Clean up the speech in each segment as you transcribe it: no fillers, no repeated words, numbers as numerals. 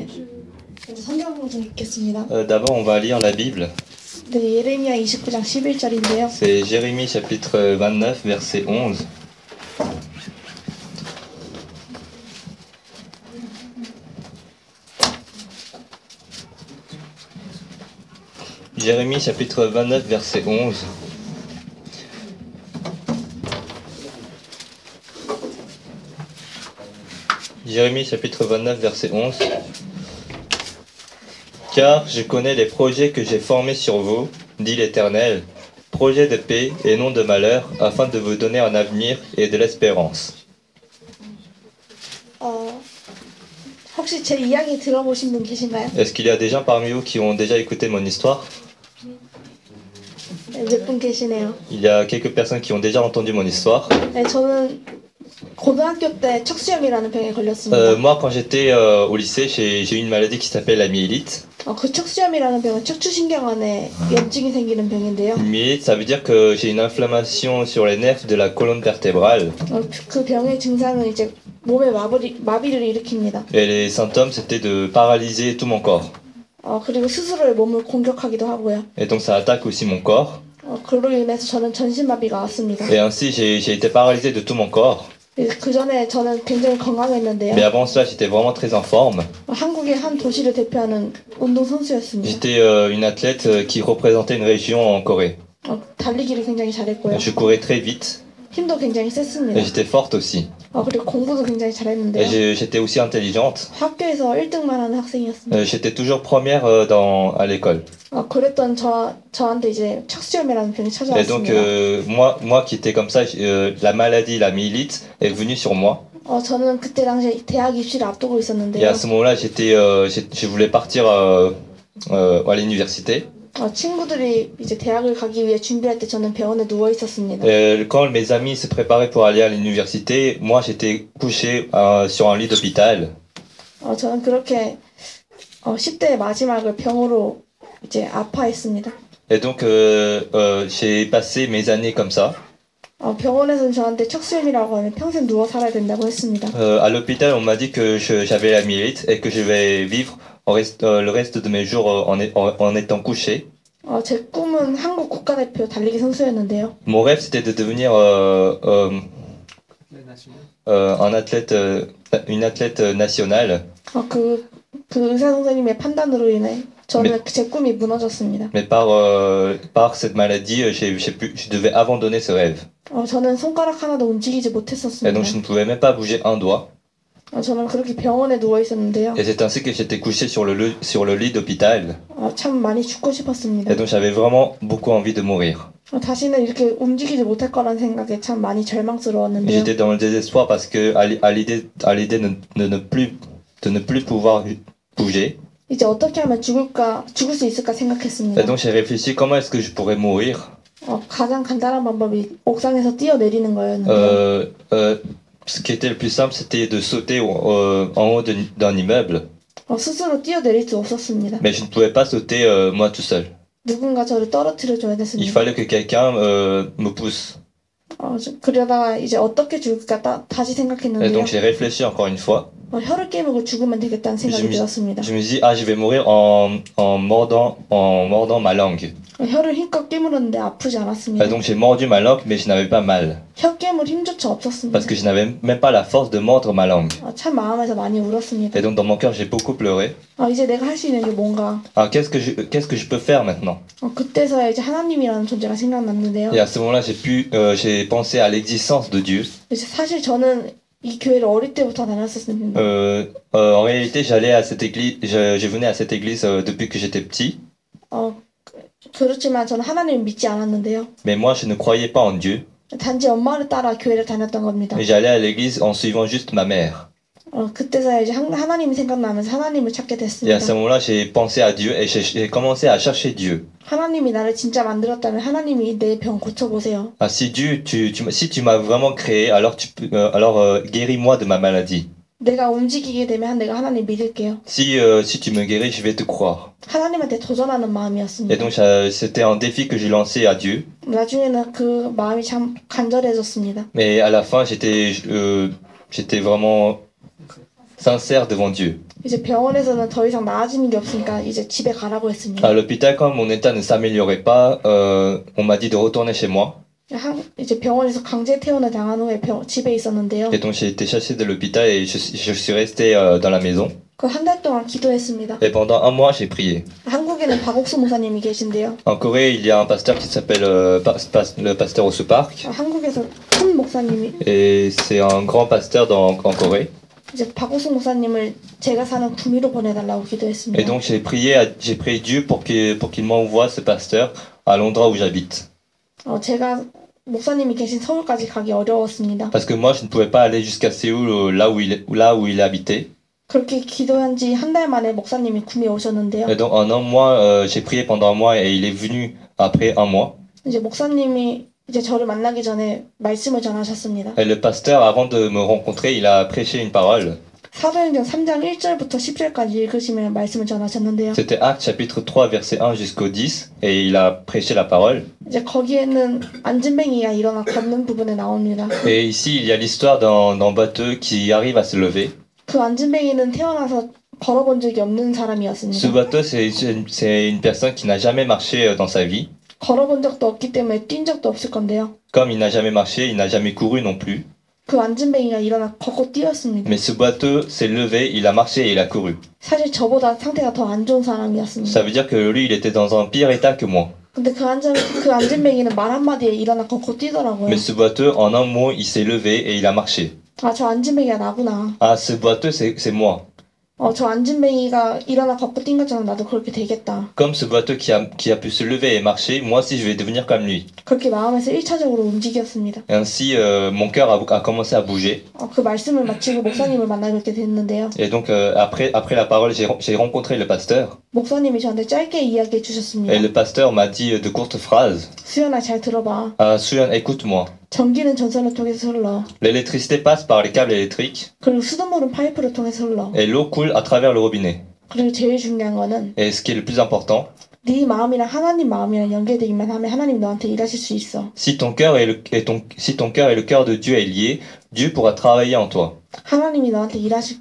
네. 먼저 성경 좀 읽겠습니다. D'abord, on va lire la Bible. 네, 예레미야 29장 11절인데요. C'est Jérémie chapitre 29, verset 11. Jérémie chapitre 29, verset 11. Jérémie chapitre 29, verset 11. Car je connais les projets que j'ai formés sur vous, dit l'Éternel, projets de paix et non de malheur, afin de vous donner un avenir et de l'espérance. 혹시 제 이야기 들어보신 분 계신가요? Est-ce qu'il y a des gens parmi vous qui ont déjà écouté mon histoire? 네, 몇 분 계시네요. Il y a quelques personnes qui ont déjà entendu mon histoire. 네, 저는 고등학교 때 척수염이라는 병에 걸렸습니다. Moi, quand j'étais au lycée, j'ai eu une maladie qui s'appelle la myélite. 그 척수염이라는 병은 척추신경안에 염증이 생기는 병인데요. Une myélite, ça veut dire que j'ai une inflammation sur les nerfs de la colonne vertébrale. 그 병의 증상은 이제 몸에 마비를 일으킵니다. Et les symptômes, c'était de paralyser tout mon corps. 그리고 스스로의 몸을 공격하기도 하고요. Et donc ça attaque aussi mon corps. 그로 인해서 저는 전신마비가 왔습니다. Et ainsi, j'ai été paralysé de tout mon corps. 그 전에 저는 굉장히 건강했는데요. Mais avant cela, j'étais vraiment très en forme. 한국의 한 도시를 대표하는 운동 선수였습니다. J'étais une athlète qui représentait une région en Corée. 달리기를 굉장히 잘했고요. Je courais très vite. 힘도 굉장히 셌습니다. Et j'étais forte aussi. 그리고 공부도 굉장히 잘했는데요. Et j'étais aussi intelligente. 학교에서 1등만 하는 학생이었습니다. J'étais toujours première à l'école. 그랬던 저한테 이제 척수염이라는 병이 Et donc 찾아왔습니다. moi qui étais comme ça, la maladie, la myélite est venue sur moi. 저는 그때 당시에 대학 입시를 앞두고 Et 있었는데요. à ce moment-là, je voulais partir à l'université. 친구들이 이제 대학을 가기 위해 준비할 때 저는 병원에 누워 있었습니다. Quand mes amis se préparaient pour aller à l'université, moi j'étais couché sur un lit d'hôpital. 저는 그렇게 10대의 마지막을 병으로 이제 아파했습니다. Et donc j'ai passé mes années comme ça. 병원에서는 저한테 척수염이라고 하면 평생 누워 살아야 된다고 했습니다. À l'hôpital, on m'a dit que j'avais la myélite et que je vais vivre le reste de mes jours en étant couché. 제 꿈은 한국 국가대표 달리기 선수였는데요. Mon rêve, c'était de devenir une athlète nationale. 그 의사 선생님의 판단으로 인해 저는 제 꿈이 무너졌습니다. Mais par cette maladie, je devais abandonner ce rêve. 저는 손가락 하나도 움직이지 Et 못했었습니다. donc je ne pouvais même pas bouger un doigt. 저는 그렇게 병원에 누워 있었는데요. Et c'est ainsi que j'étais couché sur le lit d'hôpital. 참 많이 죽고 싶었습니다. Et donc j'avais vraiment beaucoup envie de mourir. 다시는 이렇게 움직이지 못할 거라는 생각에 참 많이 절망스러웠는데요. J'étais dans le désespoir parce que à l'idée de ne plus pouvoir bouger. 이제 어떻게 하면 죽을 수 있을까 생각했습니다. Et donc j'ai réfléchi comment est-ce que je pourrais mourir. 가장 간단한 방법이 옥상에서 뛰어내리는 거였는데요. Ce qui était le plus simple, c'était de sauter en haut d'un immeuble. 스스로 뛰어내릴 수 없었습니다. Mais je ne pouvais pas sauter moi tout seul. 누군가 저를 떨어뜨려 줘야 Il 됐습니다. fallait que quelqu'un me pousse. 그러다가 이제 어떻게 죽을까 다시 Et 생각했는데요. donc j'ai réfléchi encore une fois. 혀를 깨물고 죽으면 되겠다는 생각이 들었습니다. Je me dis je vais mourir en mordant ma langue. 혀를 힘껏 깨물었는데 아프지 않았습니다. Et donc j'ai mordu ma langue, mais je n'avais pas mal. 혀 깨물 힘조차 없었습니다. Parce que je n'avais même pas la force de mordre ma langue. 참 마음에서 많이 울었습니다. Et donc dans mon cœur, j'ai beaucoup pleuré. 이제 내가 할 수 있는 게 뭔가. Qu'est-ce que je peux faire maintenant? 그때서야 이제 하나님이라는 존재가 생각났는데요. Et à ce moment-là, j'ai pensé à l'existence de Dieu. 이제 사실 저는 이 교회를 어릴 때부터 다녔었습니다. En réalité, je venais à cette église depuis que j'étais petit. 그렇지만 저는 하나님을 믿지 않았는데요. Mais moi, je ne croyais pas en Dieu. 단지 엄마를 따라 교회를 다녔던 겁니다. Et j'allais à l'église en suivant juste ma mère. 그때서야 이제 하나님이 생각나면서 하나님을 찾게 Et à 됐습니다. ce moment-là, j'ai pensé à Dieu et j'ai commencé à chercher Dieu. 하나님이 나를 진짜 만들었다면 하나님이 내 병 고쳐보세요. Si Dieu, si tu m'as vraiment créé, alors guéris-moi de ma maladie. 내가 움직이게 되면 내가 하나님 믿을게요. Si tu me guéris, je vais te croire. 하나님한테 도전하는 Et 마음이었습니다. donc c'était un défi que j'ai lancé à Dieu. 나중에는 그 마음이 참 간절해졌습니다. Mais à la fin, j'étais vraiment sincère devant Dieu. 이제 병원에서는 더 이상 나아지는 게 없으니까 이제 집에 가라고 했습니다. À l'hôpital, quand mon état ne s'améliorait pas, on m'a dit de retourner chez moi. 이제 병원에서 강제 퇴원을 당한 후에 집에 있었는데요. Et donc j'ai été chassé de l'hôpital et je suis resté dans la maison. 그 한 달 동안 기도했습니다. Et pendant un mois, j'ai prié. 한국에는 박옥수 목사님이 계신데요. En Corée, il y a un pasteur qui s'appelle le pasteur Osu Park. 한국에서 큰 목사님이 Et c'est un grand pasteur en Corée. 이제 박옥수 목사님을 제가 사는 구미로 보내달라고 기도했습니다. Et donc j'ai prié Dieu pour qu'il m'envoie ce pasteur à l'endroit où j'habite. 제가 목사님이 계신 서울까지 가기 어려웠습니다. Parce que moi, je ne pouvais pas aller jusqu'à Séoul, là où il habitait. 그렇게 기도한 지 한 달 만에 목사님이 구미에 오셨는데요. Et donc en un mois, j'ai prié pendant un mois et il est venu après un mois. 이제 목사님이 이제 저를 만나기 전에 말씀을 전하셨습니다. Et le pasteur, avant de me rencontrer, il a prêché une parole. 사도행전 3장 1절부터 10절까지 읽으시면 말씀을 전하셨는데요. C'était Actes chapitre 3 verset 1 jusqu'au 10 et il a prêché la parole. 이제 거기에는 안진뱅이가 일어나 걷는 부분에 나옵니다. Et ici, il y a l'histoire d'un bateau qui arrive à se lever. 그 안진뱅이는 태어나서 걸어본 적이 없는 사람이었습니다. Ce bateau, c'est une personne qui n'a jamais marché dans sa vie. 걸어본 적도 없기 때문에 뛴 적도 없을 건데요. Comme il n'a jamais marché, il n'a jamais couru non plus. 그 안진뱅이가 일어나 걷고 뛰었습니다. Mais ce bateau s'est levé, il a marché et il a couru. 사실 저보다 상태가 더 안 좋은 사람이었습니다. Ça veut dire que lui, il était dans un pire état que moi. 근데 그 안진뱅이는 말 한마디에 일어나 걷고 뛰더라고요. Mais ce bateau, en un mot, il s'est levé et il a marché. 저 안진뱅이가 나구나. Ah, ce bateau, c'est moi. 저 안진뱅이가 일어나 걷고 뛴 것처럼 나도 그렇게 되겠다. Comme ce bateau qui a pu se lever et marcher, moi aussi je vais devenir comme lui. 그렇게 마음에서 1차적으로 움직였습니다. Et ainsi, mon cœur a commencé à bouger. 그 말씀을 마치고 목사님을 만나뵙게 됐는데요. Et donc, après la parole, j'ai rencontré le pasteur. 목사님이 저한테 짧게 이야기해 주셨습니다. Et le pasteur m'a dit de courtes phrases. 수연아 잘 들어봐. Ah, Suyan, écoute-moi. 전기는 전선을 통해서 흘러. L'électricité passe par les câbles électriques 그리고 수돗물은 파이프를 통해서 흘러. et l'eau coule à travers le robinet. 그리고 제일 중요한 거는 Et ce qui est le plus important, 네 마음이랑 하나님 마음이랑 연결되기만 하면 하나님이 너한테 일하실 수 있어. si ton cœur et le cœur de Dieu est lié, Dieu pourra travailler en toi. 하나님이 너한테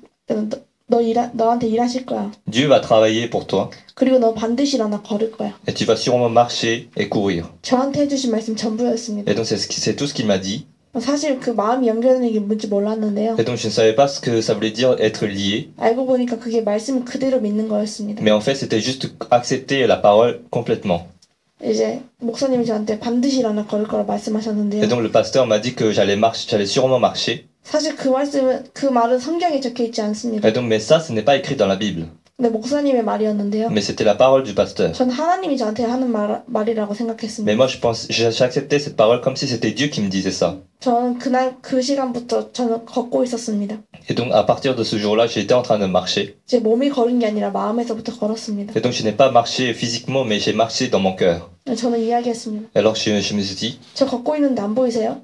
너한테 일하실 거야. Dieu va travailler pour toi 그리고 너 반드시 일어나 걸을 거야. et tu vas sûrement marcher et courir. 저한테 해주신 말씀 전부였습니다. Et donc c'est tout ce qu'il m'a dit. 사실 그 마음이 연결되는 게 뭔지 몰랐는데요. Et donc je ne savais pas ce que ça voulait dire être lié. 알고 보니까 그게 말씀을 그대로 믿는 거였습니다. Mais en fait c'était juste accepter la parole complètement. 이제 목사님이 저한테 반드시 일어나 걸을 거라 말씀하셨는데요. Et donc le pasteur m'a dit que j'allais sûrement marcher. 사실 그 말은 성경에 적혀 있지 않습니다. Et donc mais ça ce n'est pas écrit dans la Bible. 근데 목사님의 말이었는데요. Mais c'était la parole du pasteur. 전 하나님이 저한테 하는 말이라고 Mais 생각했습니다. moi j'acceptais cette parole comme si c'était Dieu qui me disait ça. 저는 그날 그 시간부터 저는 걷고 있었습니다. Et donc à partir de ce jour-là, j'étais en train de marcher. 제 몸이 걸은 게 아니라 마음에서부터 걸었습니다. Et donc je n'ai pas marché physiquement, mais j'ai marché dans mon cœur. 저는 이야기했습니다. Et alors je me suis dit, 저 걷고 있는데 안 보이세요?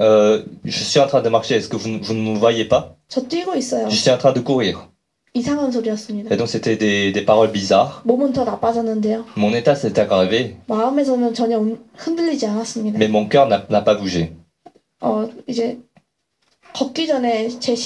je suis en train de marcher, est-ce que vous ne me voyez pas? 저 뛰고 있어요. Je suis en train de courir. 이상한 소리였습니다. Et donc c'était des paroles bizarres. 몸은 더 나빠졌는데요. Mon état s'est aggravé, 마음에서는 전혀 흔들리지 않았습니다. mais mon cœur n'a pas bougé. 이제 걷기 전에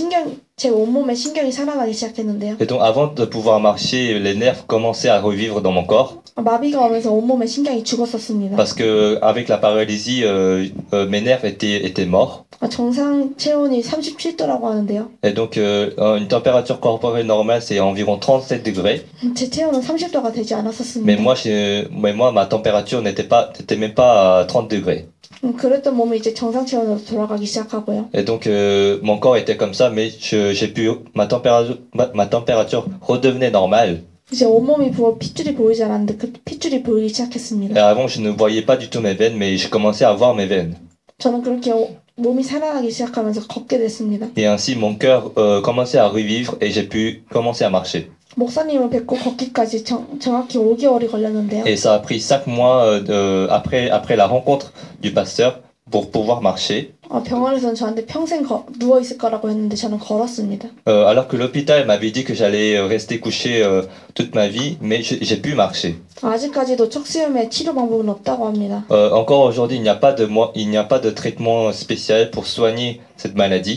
제 온몸에 신경이 살아나기 시작했는데요. Et donc avant de pouvoir marcher, les nerfs commençaient à revivre dans mon corps. 마비가 오면서 온몸에 신경이 죽었었습니다. Parce que avec la paralysie, mes nerfs étaient morts. 정상 체온이 37도라고 하는데요. Et donc une température corporelle normale c'est environ 37 degrés. 제 체온은 30도가 되지 않았었습니다. Mais moi ma température n'était même pas à 30 degrés. 그랬던 몸이 이제 정상 체온으로 돌아가기 시작하고요. Et donc mon corps était comme ça, mais ma température redevenait normale. 이제 온몸이 부어 핏줄이 보이지 않았는데 그 핏줄이 보이기 Et 시작했습니다. avant je ne voyais pas du tout mes veines, mais je commençais à voir mes veines. 저는 그렇게 몸이 살아나기 시작하면서 걷게 됐습니다. Et ainsi mon cœur commençait à revivre et j'ai pu commencer à marcher. 목사님을 뵙고 걷기까지 정확히 5개월이 걸렸는데요. Et ça a pris 5 mois après la rencontre du pasteur pour pouvoir marcher. 병원에서는 저한테 평생 누워 있을 거라고 했는데 저는 걸었습니다. Alors que l'hôpital m'avait dit que j'allais rester couché toute ma vie, mais j'ai pu marcher. 아직까지도 척수염의 치료 방법은 없다고 합니다. Encore aujourd'hui, il n'y a pas de traitement spécial pour soigner cette maladie.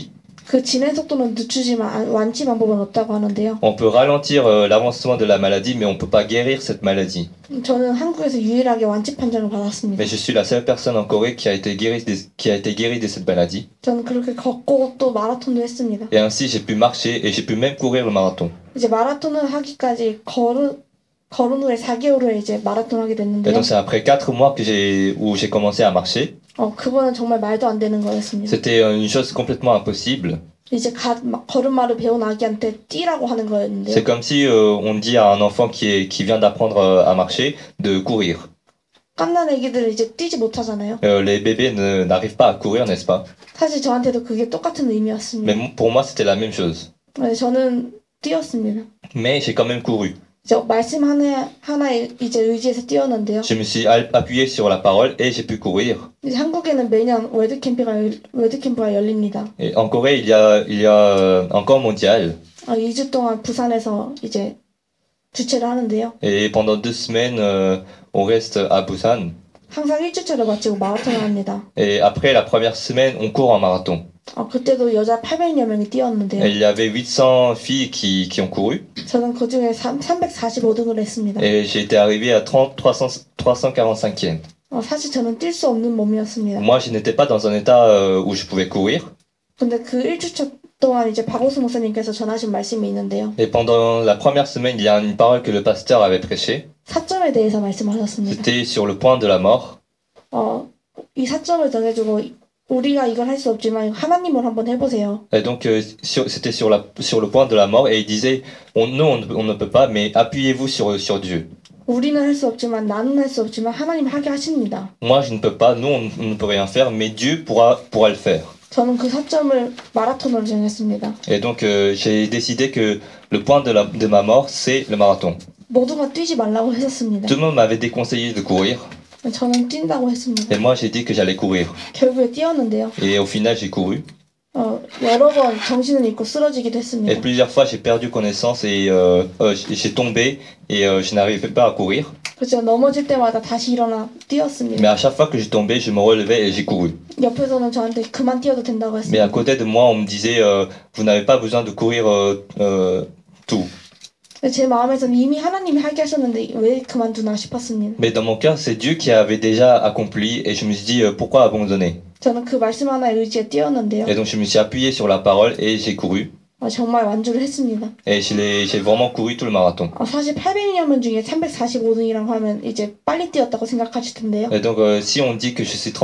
그 진행 속도는 늦추지만 완치 방법은 없다고 하는데요. On peut ralentir l'avancement de la maladie, mais on ne peut pas guérir cette maladie. 저는 한국에서 유일하게 완치 판정을 받았습니다. Mais je suis la seule personne en Corée qui a été guérie de cette maladie. 저는 그렇게 걷고 또 마라톤도 했습니다. Et ainsi, j'ai pu marcher et j'ai pu même courir le marathon. 이제 마라톤을 하기까지 걸은 후에 4개월 후에 이제 마라톤 하게 Et 됐는데요. donc c'est après 4 mois où j'ai commencé à marcher. 그거는 정말 말도 안 되는 거였습니다. C'était une chose complètement impossible. 이제 걸음마를 배운 아기한테 뛰라고 하는 C'est 거였는데요. comme si on dit à un enfant qui vient d'apprendre à marcher de courir. 갓난 아기들은 이제 뛰지 못하잖아요. Les bébés n'arrivent pas à courir, n'est-ce pas? 사실 저한테도 그게 똑같은 의미였습니다. Mais pour moi, c'était la même chose. 저는 뛰었습니다. Mais j'ai quand même couru. 이제 말씀 하나에 이제 의지해서 뛰었는데요. Je me suis appuyé sur la parole et j'ai pu courir. 이제 한국에는 매년 월드캠프가 열립니다. Et en Corée, il y a un camp mondial. 2주 동안 부산에서 이제 주최를 하는데요. Et pendant 2 semaines, on reste à Busan. 항상 1주차를 마치고 마라톤을 합니다. Et après la première semaine, on court en marathon. 그때도 여자 800여 명이 뛰었는데요. Et il y avait 800 filles qui ont couru. 저는 그 중에 345등을 했습니다. Et j'ai été arrivé à 345e. 사실 저는 뛸 수 없는 몸이었습니다. Moi, je n'étais pas dans un état où je pouvais courir. 근데 그 1주차 동안 이제 박오수 목사님께서 전하신 말씀이 있는데요. Et pendant la première semaine, il y a une parole que le pasteur avait prêchée. 사점에 대해서 말씀하셨습니다. C'était sur le point de la mort. 이 사점을 정해주고 우리가 이걸 할 수 없지만 하나님을 한번 해보세요. Et donc, c'était sur le point de la mort. Et il disait, on ne peut pas, mais appuyez-vous sur Dieu. 우리는 할 수 없지만 나는 할 수 없지만 하나님 하게 하십니다. Moi, je ne peux pas, nous, on ne peut rien faire, mais Dieu pourra le faire. 저는 그 사점을 마라톤으로 정했습니다. Et donc, j'ai décidé que le point de ma mort, c'est le marathon. 모두가 뛰지 말라고 했었습니다. Tout le monde m'avait déconseillé de courir. 저는 뛴다고 했습니다. Et moi, j'ai dit que j'allais courir. 결국에 뛰었는데요. Et au final, j'ai couru. 여러 번 정신을 잃고 쓰러지기도 Et 했습니다. plusieurs fois, j'ai perdu connaissance et j'ai tombé et je n'arrivais pas à courir. 그렇죠. 넘어질 때마다 다시 일어나 뛰었습니다. Mais à chaque fois que j'ai tombé, je me relevais et j'ai couru. 옆에서는 저한테 그만 뛰어도 된다고 Mais à 했습니다. côté de moi, on me disait, vous n'avez pas besoin de courir tout. 제 마음에서는 이미 하나님이 하게 하셨는데 왜 그만두나 싶었습니다. Mais dans mon cœur, c'est Dieu qui avait déjà accompli et je me suis dit, pourquoi abandonner? 저는 그 말씀 하나에 의지해 뛰었는데요. Et donc je me suis appuyé sur la parole et j'ai couru. 정말 완주를 했습니다. Et j'ai vraiment couru tout le marathon. 사실 800여 명 중에 345등이라고 하면 이제 빨리 뛰었다고 생각하실 텐데요. Et donc si on dit que je suis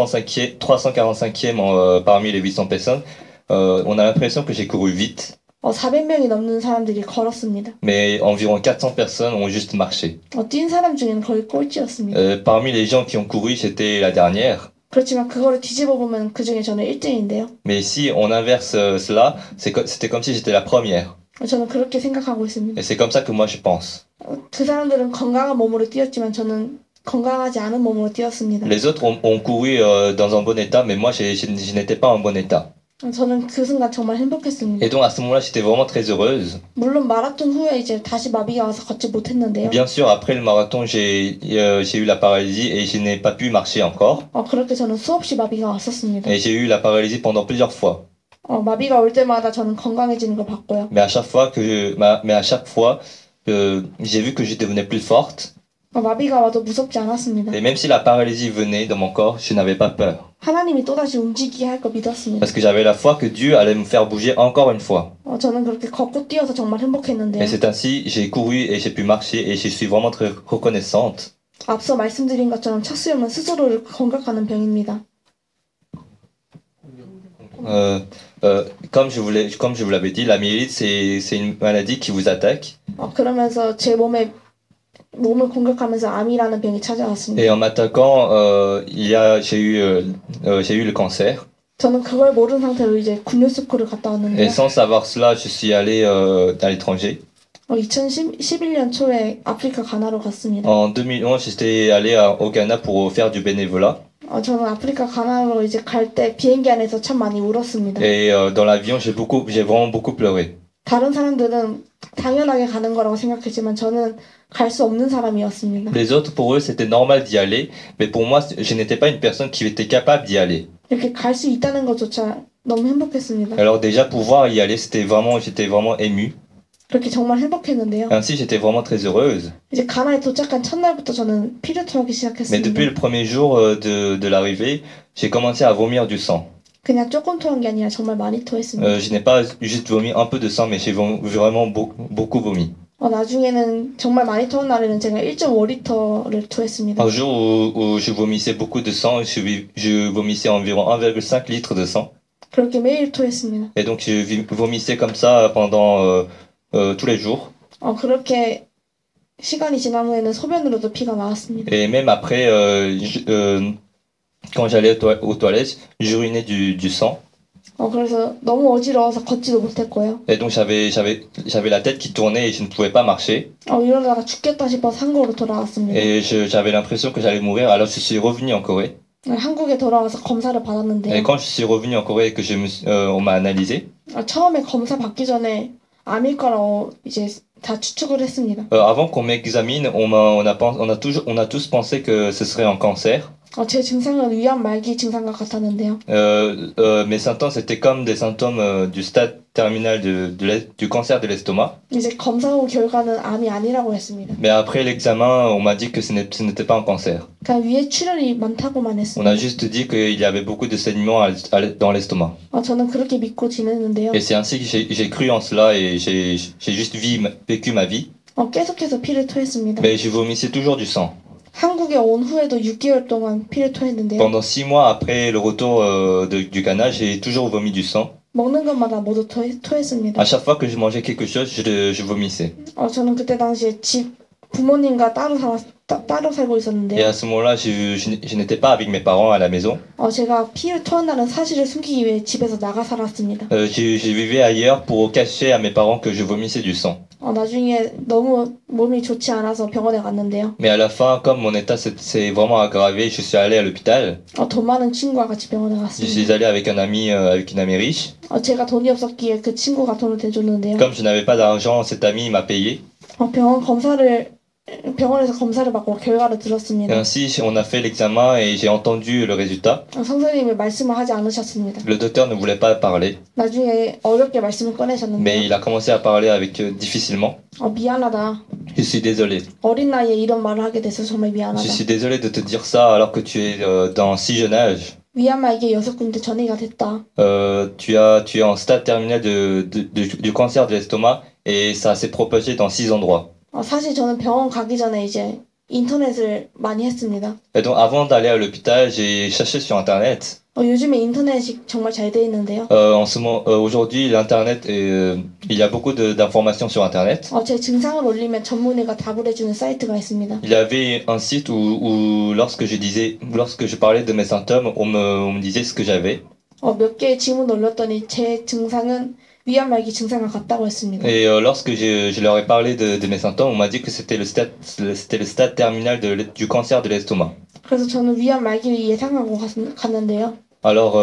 345e parmi les 800 personnes, on a l'impression que j'ai couru vite. 400명이 넘는 사람들이 걸었습니다. Mais environ 400 personnes ont juste marché. 뛴 사람 중에는 거의 꼴찌였습니다. Parmi les gens qui ont couru, j'étais la dernière. 그렇지만 그거를 뒤집어 보면 그 중에 저는 1등인데요. Mais si on inverse cela, c'était comme si j'étais la première. 저는 그렇게 생각하고 있습니다. Et c'est comme ça que moi je pense. 그 사람들은 건강한 몸으로 뛰었지만 저는 건강하지 않은 몸으로 뛰었습니다. Les autres ont couru dans un bon état, mais moi je n'étais pas en bon état. 저는 그 순간 정말 행복했습니다. Et donc à ce moment-là, j'étais vraiment très heureuse. 물론 마라톤 후에 이제 다시 마비가 와서 걷지 못했는데요. Bien sûr, après le marathon, j'ai eu la paralysie et je n'ai pas pu marcher encore. 그렇게 저는 수없이 마비가 왔었습니다. Et j'ai eu la paralysie pendant plusieurs fois. 마비가 올 때마다 저는 건강해지는 걸 봤고요. Mais à chaque fois j'ai vu que je devenais plus forte. 마비가 와도 무섭지 않았습니다. Et même si la paralysie venait dans mon corps, je n'avais pas peur. 하나님이 또다시 움직이게 할 거 믿었습니다. Parce que j'avais la foi que Dieu allait me faire bouger encore une fois. 저는 그렇게 걷고 뛰어서 정말 행복했는데요. Et c'est ainsi, j'ai couru et j'ai pu marcher et je suis vraiment très reconnaissante. 앞서 말씀드린 것처럼 척수염은 스스로를 공격하는 병입니다. Comme je vous l'avais dit, la myélite, c'est une maladie qui vous attaque. 그러면서 제 몸을 공격하면서 암이라는 병이 찾아왔습니다. Et en m'attaquant, j'ai eu le cancer. 저는 그걸 모르는 상태로 이제 군요스쿨을 갔다 Et 왔는데요. sans savoir cela, je suis allé à l'étranger. 2011년 초에 아프리카 가나로 갔습니다. En 2011, j'étais allé au Ghana pour faire du bénévolat. 저는 아프리카 가나로 이제 갈 때 비행기 안에서 참 많이 울었습니다. Et dans l'avion, j'ai vraiment beaucoup pleuré. 다른 사람들은 당연하게 가는 거라고 생각했지만 저는 갈 수 없는 사람이었습니다. Les autres, pour eux, c'était normal d'y aller, mais pour moi, je n'étais pas une personne qui était capable d'y aller. 이렇게 갈 수 있다는 것조차 너무 행복했습니다. Alors déjà pouvoir y aller, j'étais vraiment ému. 그렇게 정말 행복했는데요. Ainsi, j'étais vraiment très heureuse. 이제 가나에 도착한 첫날부터 저는 피를 토하기 Mais depuis 시작했습니다. le premier jour de l'arrivée, j'ai commencé à vomir du sang. 그냥 조금 토한 게 아니라 정말 많이 토했습니다. Je n'ai pas juste vomi un peu de sang, mais j'ai vraiment beaucoup vomi. 나중에는 정말 많이 토한 날에는 제가 1.5리터를 토했습니다. Un jour où je vomissais beaucoup de sang, je vomissais environ 1,5 litre de sang. 그렇게 매일 토했습니다. Et donc je vomissais comme ça pendant tous les jours. 그렇게 시간이 지난 후에는 소변으로도 피가 나왔습니다. Et même après, quand j'allais aux toilettes, j'urinais du sang. 그래서 너무 어지러워서 걷지도 못했고요. Et donc j'avais la tête qui tournait et je ne pouvais pas marcher. 이러다가 죽겠다 싶어서 한국으로 돌아왔습니다. Et j'avais l'impression que j'allais mourir. Alors je suis revenu en Corée. 한국에 돌아와서 검사를 Et 받았는데요. quand je suis revenu en Corée et que on m'a analysé, 처음에 검사 받기 전에 암일 거라고 이제 다 추측을 했습니다. avant qu'on m'examine, on a tous pensé que ce serait un cancer. 제 증상은 위암 말기 증상과 같았는데요. Mes symptômes, c'était comme des symptômes du stade terminal du cancer de l'estomac. 이제 검사 후 결과는 암이 아니라고 했습니다. Mais après l'examen, on m'a dit que ce n'était pas un cancer. 그냥 위에 출혈이 많다고만 On 했습니다. a juste dit qu'il y avait beaucoup de saignements dans l'estomac. 저는 그렇게 믿고 지냈는데요. Et c'est ainsi que j'ai cru en cela et j'ai juste vécu ma vie. 계속해서 피를 토했습니다. Mais je vomissais toujours du sang. 한국에 온 후에도 6개월 동안 피를 토했는데요. Pendant 6 mois après le retour du Ghana, j'ai toujours vomi du sang. 먹는 것마다 모두 토했습니다. À chaque fois que je mangeais quelque chose, je vomissais. 저는 그때 당시에 부모님과 따로 살고 Et 있었는데요. à ce moment-là, je n'étais pas avec mes parents à la maison. 제가 피를 토한다는 사실을 숨기기 위해 집에서 나가 살았습니다. Je vivais ailleurs pour cacher à mes parents que je vomissais du sang. 나중에 너무 몸이 좋지 않아서 병원에 갔는데요. Mais à la fin, comme mon état s'est vraiment aggravé, je suis allé à l'hôpital. 돈 많은 친구와 같이 병원에 Je 갔습니다. suis allé avec avec une amie riche. 제가 돈이 없었기에 그 친구가 돈을 대줬는데요. Comme je n'avais pas d'argent, cet ami m'a payé. 병원에서 검사를 받고 결과를 Et 들었습니다. ainsi, on a fait l'examen et j'ai entendu le résultat. 선생님이 말씀을 하지 않으셨습니다. Le docteur ne voulait pas parler, 나중에 어렵게 말씀을 mais 꺼내셨는데요. il a commencé à parler difficilement. 미안하다. Je suis désolé. 어린 나이에 이런 말을 하게 돼서 정말 Je 미안하다. suis désolé de te dire ça alors que tu es dans si jeune âge. 위암말기에 6군데 전이가 됐다. Tu es en stade terminal du cancer de l'estomac et ça s'est propagé dans 6 endroits. 사실 저는 병원 가기 전에 이제 인터넷을 많이 했습니다. Et donc avant d'aller à l'hôpital, j'ai cherché sur Internet. 요즘에 인터넷이 정말 잘 돼 있는데요. Aujourd'hui, l'Internet, il y a beaucoup d'informations sur Internet. 제 증상을 올리면 전문의가 답을 해주는 사이트가 있습니다. Il y avait un site où lorsque je parlais de mes symptômes, on me disait ce que j'avais. 몇 개의 질문을 올렸더니 제 증상은 위암말기 증상과 같다고 했습니다. Et lorsque je leur ai parlé de mes symptômes, on m'a dit que c'était le stade terminal du cancer de l'estomac. 그래서 저는 위암말기를 예상하고 갔는데요. Alors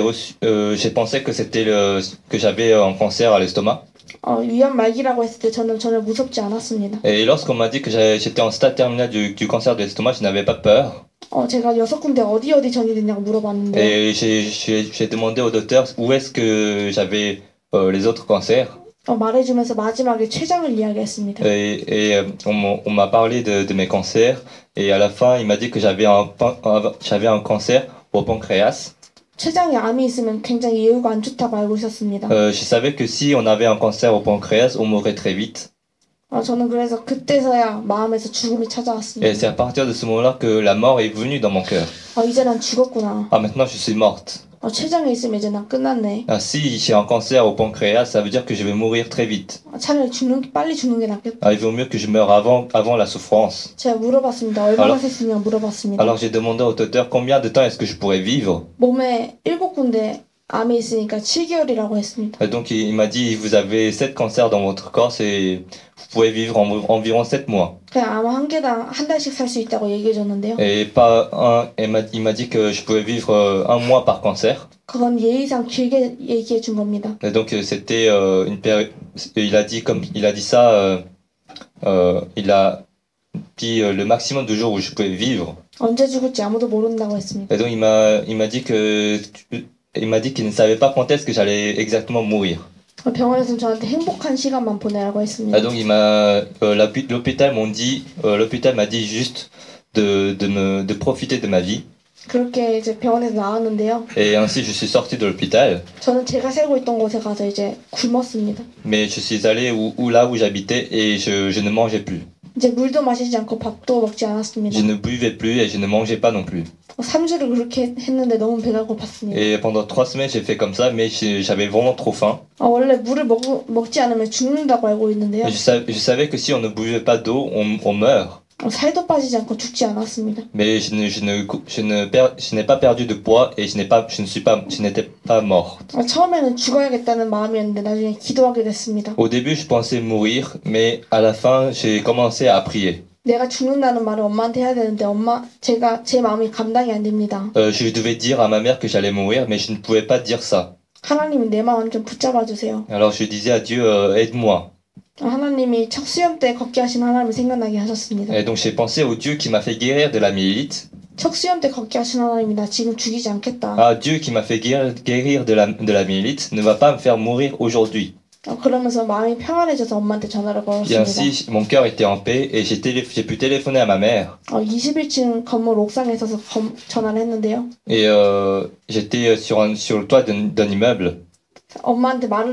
j'ai pensé que que j'avais un cancer à l'estomac. 위암말기라고 했을 때 저는 전혀 무섭지 않았습니다. Et lorsqu'on m'a dit que j'étais en stade terminal du cancer de l'estomac, je n'avais pas peur. 제가 6군데 어디 전이 됐냐고 물어봤는데 Et j'ai demandé au docteur où est-ce que j'avais les autres cancers. 말해주면서 마지막에 췌장을 이야기했습니다. Et on m'a parlé de mes cancers. Et à la fin, il m'a dit que j'avais un cancer au pancréas. 췌장에 암이 있으면 굉장히 예후가 안 좋다고 알고 있었습니다. Je savais que si on avait un cancer au pancréas, on mourrait très vite. 저는 그래서 그때서야 마음에서 죽음이 Et 찾아왔습니다. c'est à partir de ce moment-là que la mort est venue dans mon cœur. 이제 난 죽었구나. Ah, maintenant je suis morte. 췌장에 있으면 이제 난 끝났네. Ah, si j'ai un cancer au pancréas, ça veut dire que je vais mourir très vite. 차라리 빨리 죽는 게 낫겠다. Ah, il vaut mieux que je meure avant la souffrance. 제가 물어봤습니다. 얼마나 살 수 있냐 물어봤습니다. Alors j'ai demandé au docteur combien de temps est-ce que je pourrais vivre. 몸에 7군데 암이 있으니까 7개월이라고 했습니다. Et donc il m'a dit vous avez 7 cancers dans votre corps et vous pouvez vivre environ 7 mois. 그냥 암 한 개당 한 달씩 살 수 있다고 얘기해줬는데요. Et pas il m'a dit que je pouvais vivre 1 mois par cancer. 그건 예의상 길게 얘기해 준 겁니다. Et donc c'était une période. Il a dit ça. Il a dit le maximum de jours où je pouvais vivre. 언제 죽을지 아무도 모른다고 했습니다. Et donc il m'a dit que il m'a dit qu'il ne savait pas quand est-ce que j'allais exactement mourir. 병원에서는 저한테 행복한 시간만 보내라고 했습니다. Donc l'hôpital m'a dit juste de profiter de ma vie. 그렇게 이제 병원에서 나왔는데요. Et ainsi je suis sorti de l'hôpital, 저는 제가 살고 있던 곳에 가서 이제 굶었습니다. mais je suis allé là où j'habitais et je ne mangeais plus. 이제 물도 마시지 않고 밥도 먹지 Je 않았습니다. ne buvais plus et je ne mangeais pas non plus. 3주를 그렇게 했는데 너무 배가 고팠습니다. Et pendant 3 semaines j'ai fait comme ça, mais j'avais vraiment trop faim. 원래 물을 먹지 않으면 죽는다고 알고 있는데요. Je savais que si on ne buvait pas d'eau, on meurt. 살도 빠지지 않고 죽지 않았습니다. Mais je n'ai pas perdu de poids et je n'étais pas mort. 처음에는 죽어야겠다는 마음이었는데 나중에 기도하게 됐습니다. Au début, je pensais mourir, mais à la fin, j'ai commencé à prier. 내가 죽는다는 말을 엄마한테 해야 되는데 제 마음이 감당이 안 됩니다. Je devais dire à ma mère que j'allais mourir, mais je ne pouvais pas dire ça. 하나님이 내 마음 좀 붙잡아 주세요. Alors je disais à Dieu, aide-moi. 하나님이 첫 수염 때 걷게 하신 하나님을 생각나게 하셨습니다. Et donc j'ai pensé au Dieu qui m'a fait guérir de la myélite, 첫 수염 때 걷게 하신 하나님이 나 지금 죽이지 않겠다. à Dieu qui m'a fait guérir de la myélite, ne va pas me faire mourir aujourd'hui. 그러면서 마음이 평안해져서 엄마한테 전화를 Et 걸었습니다. ainsi, mon cœur était en paix et j'ai pu téléphoner à ma mère. 21층 건물 옥상에 서서 전화를 했는데요. Et j'étais sur le toit d'un immeuble. 엄마한테 말을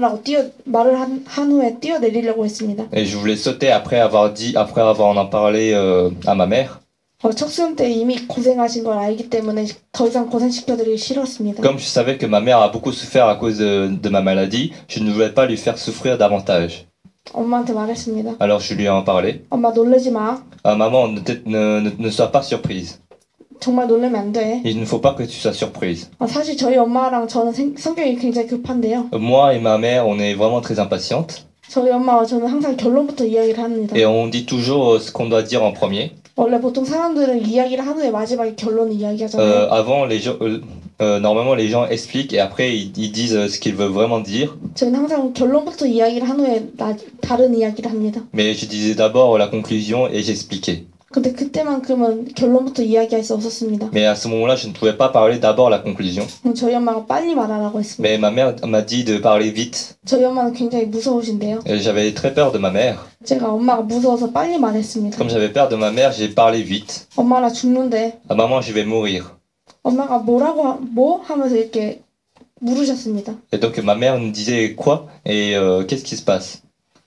한 후에 뛰어내리려고 했습니다. Et je voulais sauter après avoir en parlé à ma mère. 첫 수염 때 이미 고생하신 걸 알기 때문에 더 이상 고생시켜드리기 싫었습니다. Comme je savais que ma mère a beaucoup souffert à cause de ma maladie, je ne voulais pas lui faire souffrir davantage. 엄마한테 말했습니다. Alors je lui ai en parlé. 엄마 놀라지 마. Maman, ne sois pas surprise. 정말 놀라면 안 돼. Il ne faut pas que tu sois surprise. 사실 저희 엄마랑 저는 성격이 굉장히 급한데요. Moi et ma mère, on est vraiment très impatientes. 저희 엄마와 저는 항상 결론부터 이야기를 합니다. Et on dit toujours ce qu'on doit dire en premier. 원래 보통 사람들은 이야기를 한 후에 마지막에 결론을 이야기하잖아요. Avant, normalement, les gens expliquent et après, ils disent ce qu'ils veulent vraiment dire. 저는 항상 결론부터 이야기를 한 후에 다른 이야기를 합니다. Mais je disais d'abord la conclusion et j'expliquais. 근데 그때만큼은 결론부터 이야기할 수 없었습니다. Mais à ce moment-là, je ne pouvais pas parler d'abord la conclusion. 저희 엄마가 빨리 말하라고 했습니다. Mais ma mère m'a dit de parler vite. 저희 엄마는 굉장히 무서우신데요. Et j'avais très peur de ma mère. 제가 엄마가 무서워서 빨리 말했습니다. Comme j'avais peur de ma mère, j'ai parlé vite. 엄마 나 죽는데. Ah, maman, je vais mourir. 엄마가 뭐 하면서 이렇게 물으셨습니다. Et donc ma mère me disait quoi et qu'est-ce qui se passe?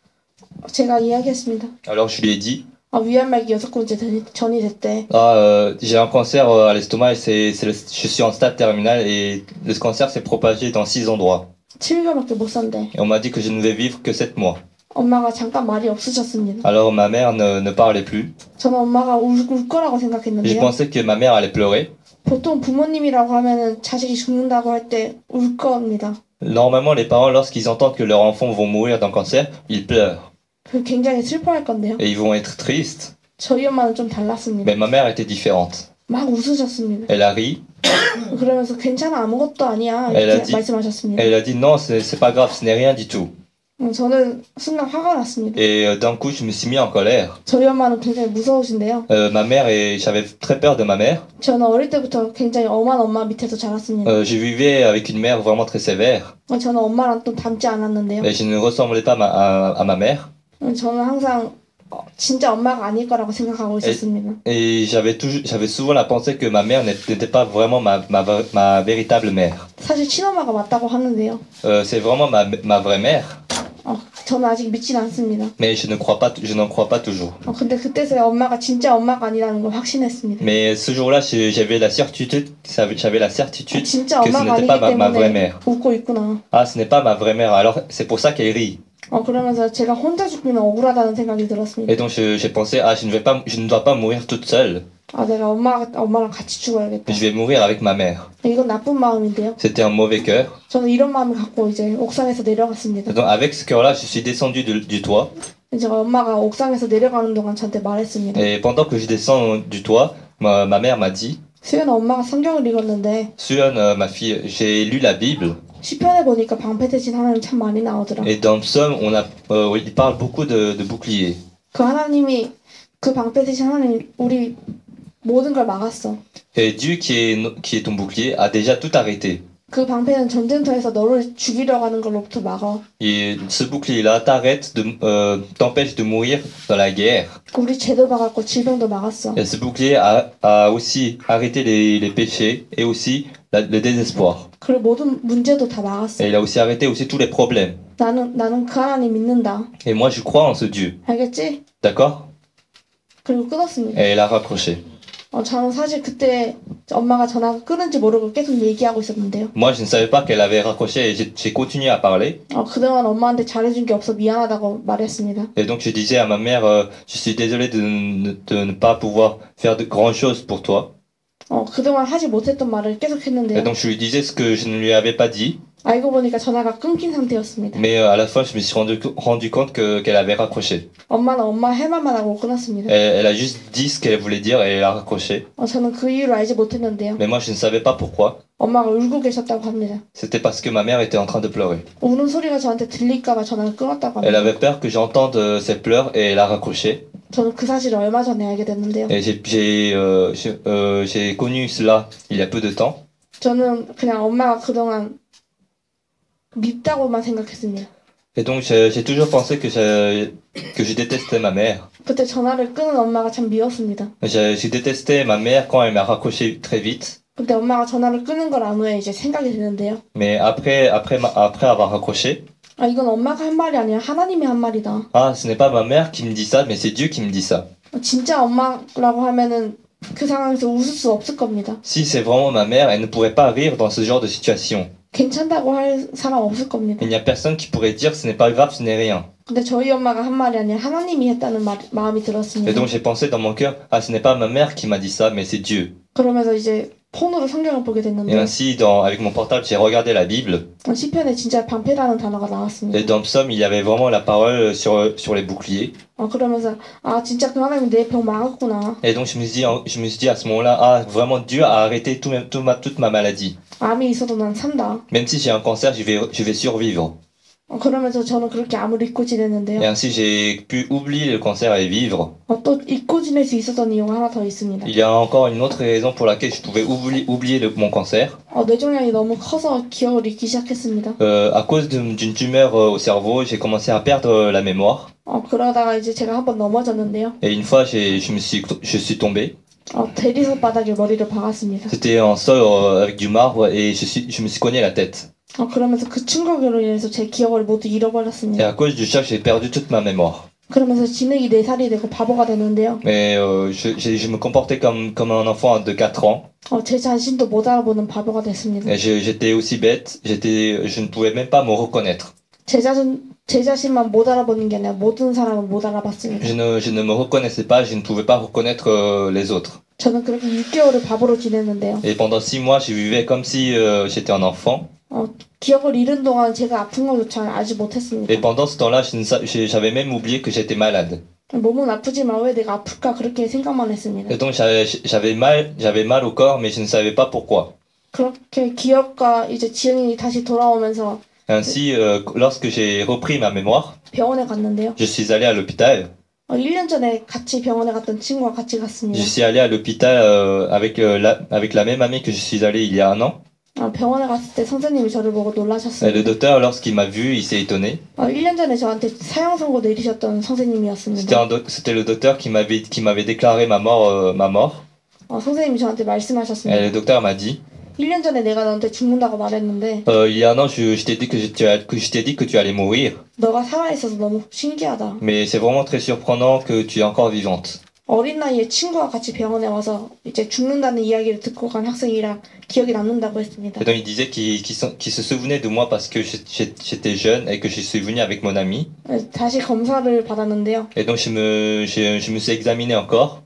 제가 이야기했습니다. Alors je lui ai dit. 위안말기 6군째 전이 됐대. J'ai un cancer à l'estomac et je suis en stade terminal et le cancer s'est propagé dans 6 endroits. 7개월밖에 못 산대. Et on m'a dit que je ne vais vivre que 7 mois. 엄마가 잠깐 말이 없으셨습니다. Alors ma mère ne parlait plus. 저는 엄마가 울 거라고 Je 생각했는데요. pensais que ma mère allait pleurer. 보통 부모님이라고 하면은 자식이 죽는다고 할 때 울 겁니다. Normalement, les parents, lorsqu'ils entendent que leurs enfants vont mourir d'un cancer, ils pleurent. 굉장히 슬퍼할 건데요. Et ils vont être tristes. 저희 엄마는 좀 달랐습니다. Mais ma mère était différente. 막 웃으셨습니다. Elle a ri. 그러면서 괜찮아 아무것도 아니야 이렇게 말씀하셨습니다. Elle a dit non, c'est pas grave, ce n'est rien du tout. 저는 순간 화가 났습니다. Et d'un coup, je me suis mis en colère. 저희 엄마는 굉장히 무서우신데요. J'avais très peur de ma mère. 저는 어릴 때부터 굉장히 엄한 엄마 밑에서 자랐습니다. Je vivais avec une mère vraiment très sévère. 저는 엄마랑 또 닮지 않았는데요. Et je ne ressemblais pas à ma mère. 저는 항상 진짜 엄마가 아닐 거라고 생각하고 있었습니다. Et j'avais souvent la pensée que ma mère n'était pas vraiment ma véritable mère. 사실 친엄마가 맞다고 하는데요. C'est vraiment ma vraie mère. 저는 아직 믿진 않습니다. Mais je n'en crois pas toujours. 근데 그때서야 엄마가 진짜 엄마가 아니라는 걸 확신했습니다. Mais ce jour-là, j'avais la certitude 진짜 que ce 엄마가 n'était pas 아니기 ma vraie 때문에 mère. 웃고 있구나. Ah, ce n'est pas ma vraie mère. Alors c'est pour ça qu'elle rit. 그러면서 제가 혼자 죽으면 억울하다는 생각이 들었습니다. Et donc j'ai pensé, je ne dois pas mourir toute seule. 내가 엄마랑 같이 죽어야겠다. Je vais mourir avec ma mère. 이건 나쁜 마음인데요. C'était un mauvais cœur. 저는 이런 마음을 갖고 이제 옥상에서 내려갔습니다. Donc avec ce cœur-là, je suis descendu du toit. 제가 엄마가 옥상에서 내려가는 동안 저한테 말했습니다. Et pendant que je descends du toit, ma mère m'a dit, 수연아 엄마가 성경을 읽었는데 Suan, ma fille, j'ai lu la Bible. 시편에 보니까 방패 대신 하나님 참 많이 나오더라. Et dans le psaume, il parle beaucoup de boucliers. 그 하나님이 그 방패 대신 하나님 우리 모든 걸 막았어. Et Dieu qui est ton bouclier a déjà tout arrêté. 그 방패는 전쟁터에서 너를 죽이려고 하는 걸로부터 막아. Et ce bouclier-là t'empêche de mourir dans la guerre. 우리 죄도 막았고 질병도 막았어. Et ce bouclier a aussi arrêté les péchés et aussi le désespoir. 그리고 모든 문제도 다 막았어. Et il a aussi arrêté aussi tous les problèmes. 나는 그 하나님 믿는다. Et moi, je crois en ce Dieu. 알겠지? D'accord? 그리고 끊었습니다. Et elle a raccroché. 저는 사실 그때 엄마가 전화가 끊은지 모르고 계속 얘기하고 있었는데요. Moi, je ne savais pas qu'elle avait raccroché et j'ai continué à parler. 그동안 엄마한테 잘해준 게 없어 미안하다고 말했습니다. Et donc, je disais à ma mère, je suis désolé de ne pas pouvoir faire de grandes choses pour toi. 그동안 하지 못했던 말을 계속 Et 했는데요. donc, je lui disais ce que je ne lui avais pas dit. 알고 보니까 전화가 끊긴 상태였습니다. Mais à la fin, je me suis rendu compte qu'elle avait raccroché. 엄마는 엄마 할 말만 하고 끊었습니다. Elle a juste dit ce qu'elle voulait dire et elle a raccroché. 저는 그 이유를 알지 못했는데요. Mais moi, je ne savais pas pourquoi. 엄마가 울고 계셨다고 합니다. C'était parce que ma mère était en train de pleurer. 우는 소리가 저한테 들릴까봐 전화를 끊었다고 Elle 합니다. avait peur que j'entende ses pleurs et elle a raccroché. 저는 그 사실을 얼마 전에 알게 됐는데요. Et j'ai connu cela il y a peu de temps. 저는 그냥 엄마가 그동안 밉다고만 생각했습니다. Et donc j'ai toujours pensé que je détestais ma mère. 그때 전화를 끊은 엄마가 참 미웠습니다. J'ai détesté ma mère quand elle m'a raccroché très vite. 근데 엄마가 전화를 끊은 걸 안 후에 이제 생각이 드는데요. Mais après avoir raccroché, 이건 엄마가 한 말이 아니라 하나님이 한 말이다. ah, ce n'est pas ma mère qui me dit ça, mais c'est Dieu qui me dit ça. 진짜 엄마라고 하면은 그 상황에서 웃을 수 없을 겁니다. Si c'est vraiment ma mère, elle ne pourrait pas rire dans ce genre de situation. 괜찮다고 할 사람 없을 겁니다. Il n'y a personne qui pourrait dire ce n'est pas grave, ce n'est rien. 근데 저희 엄마가 한 말이 아니라 하나님이 했다는 마음이 Et 들었습니다. donc j'ai pensé dans mon cœur, ah, ce n'est pas ma mère qui m'a dit ça, mais c'est Dieu. 그러면서 이제 폰으로 성경을 보게 Et 됐는데 ainsi, avec mon portable, j'ai regardé la Bible. 시편에 진짜 방패라는 단어가 Et 나왔습니다. dans le psaume, il y avait vraiment la parole sur les boucliers. 그러면서 진짜 그 하나님이 내 병 막았구나. Et donc je me suis dit à ce moment-là, ah, vraiment Dieu a arrêté toute ma maladie. 암이 있어도 난 산다. Même si j'ai un cancer, je vais survivre. 그러면서 저는 그렇게 암을 잊고 Et 지냈는데요. ainsi, j'ai pu oublier le cancer et vivre. 또 잊고 지낼 수 있었던 이유가 하나 더 있습니다. Il y a encore une autre raison pour laquelle je pouvais oublier mon cancer. 뇌종양이 너무 커서 기억을 잃기 시작했습니다. À cause d'une tumeur au cerveau, j'ai commencé à perdre la mémoire. 그러다가 이제 제가 한번 넘어졌는데요. Et une fois, je suis tombé. 대리석 바닥에 머리를 박았습니다. C'était en sol avec du marbre et je me suis cogné la tête. 그러면서 그 충격으로 인해서 제 기억을 모두 Et 잃어버렸습니다. à cause du choc, j'ai perdu toute ma mémoire. 그러면서 진흙이 4살이 되고 바보가 되는데요. Mais je me comportais comme un enfant de 4 ans. 제 자신도 못 알아보는 바보가 됐습니다. Et j'étais aussi bête, je ne pouvais même pas me reconnaître. 제 자신만 못 알아보는 게 아니라 모든 사람을 못 알아봤습니다. Je ne me reconnaissais pas, je ne pouvais pas reconnaître les autres. 저는 그렇게 6개월을 바보로 지냈는데요. Et pendant 6 mois, je vivais comme si j'étais un enfant. 기억을 잃은 동안 제가 아픈 걸조차 알지 못했습니다. Et pendant ce temps-là, j'avais même oublié que j'étais malade. 몸은 아프지만 왜 내가 아플까 그렇게 생각만 했습니다. Et donc j'avais mal au corps, mais je ne savais pas pourquoi. 그렇게 기억과 이제 지능이 다시 돌아오면서 Ainsi, lorsque j'ai repris ma mémoire, 병원에 갔는데요. je suis allé à l'hôpital. 1년 전에 같이 병원에 갔던 친구와 같이 갔습니다. Je suis allé à l'hôpital avec la même amie que je suis allé il y a 1 an. 병원에 갔을 때 선생님이 저를 보고 Et le 놀라셨습니다. docteur, lorsqu'il m'a vu, il s'est étonné. 1년 전에 저한테 사형 선고 내리셨던 선생님이었습니다. C'était le docteur qui m'avait déclaré ma mort. 선생님이 저한테 Et 말씀하셨습니다. le docteur m'a dit, 1년 전에 내가 너한테 죽는다고 말했는데 il y a 1 an, je t'ai dit que tu allais mourir. 너가 살아있어서 너무 신기하다. Mais c'est vraiment très surprenant que tu es encore vivante. 어린 나이에 친구와 같이 병원에 와서 이제 죽는다는 이야기를 듣고 간 학생이라 기억이 남는다고 했습니다. Et donc il disait qu'il se souvenait de moi parce que j'étais jeune et que je suis venu avec mon ami. 다시 검사를 받았는데요. Et donc je me suis examiné encore.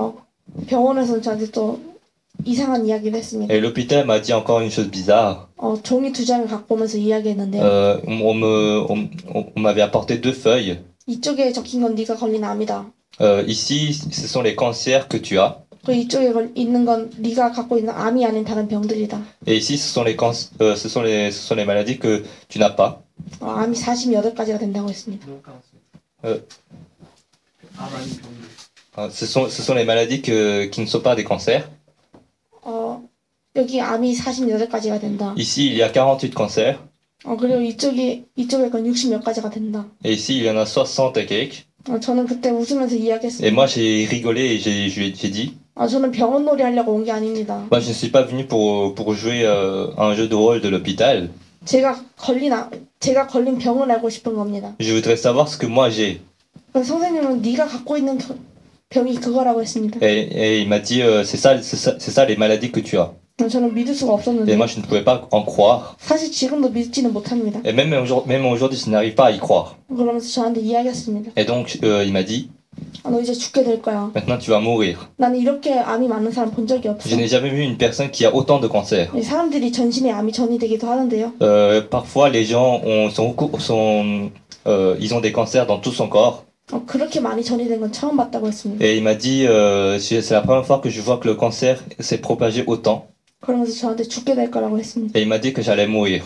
병원에서는 저한테 또 이상한 이야기를 했습니다. Et l'hôpital m'a dit encore une chose bizarre. 종이 2장을 갖고 오면서 이야기했는데요. On m'avait apporté 2 feuilles. 이쪽에 적힌 건 네가 걸린 암이다. Ici, ce sont les cancers que tu as. 그리고 이쪽에 있는 건 네가 갖고 있는 암이 아닌 다른 병들이다. Et ici, ce sont les maladies que tu n'as pas. 암이 48가지가 된다고 했습니다. Ce sont les maladies qui ne sont pas des cancers. 여기 암이 48가지가 된다. Ici, il y a 48 cancers. 그리고 이쪽에 건 60 몇 가지가 된다. Et ici, il y en a 60 et quelques. 저는 그때 웃으면서 Et 이야기했습니다. moi, j'ai rigolé et j'ai dit, 저는 병원 놀이 하려고 온 게 아닙니다. moi, je ne suis pas venu pour jouer à un jeu de rôle de l'hôpital. 제가 걸린 병을 알고 싶은 겁니다. Je voudrais savoir ce que moi j'ai. 그래서 선생님은 네가 갖고 있는 병이 그거라고 했습니다. Et il m'a dit, c'est ça les maladies que tu as. 저는 믿을 수가 Et 없었는데 moi, je ne pouvais pas en croire. 사실 지금도 믿지는 못합니다. Et même aujourd'hui, je n'arrive pas à y croire. 그러면서 저한테 이야기했습니다. Et donc, il m'a dit, 너 이제 죽게 될 거야. maintenant, tu vas mourir. 나는 이렇게 암이 많은 사람 본 적이 없어. Je n'ai jamais vu une personne qui a autant de cancers. 사람들이 전신에 암이 전이되기도 하는데요. Parfois, les gens ils ont des cancers dans tout son corps. 그렇게 많이 전이된 건 처음 봤다고 했습니다. Et il m'a dit, c'est la première fois que je vois que le cancer s'est propagé autant. 그러면서 저한테 죽게 될 거라고 했습니다. Et il m'a dit que j'allais mourir.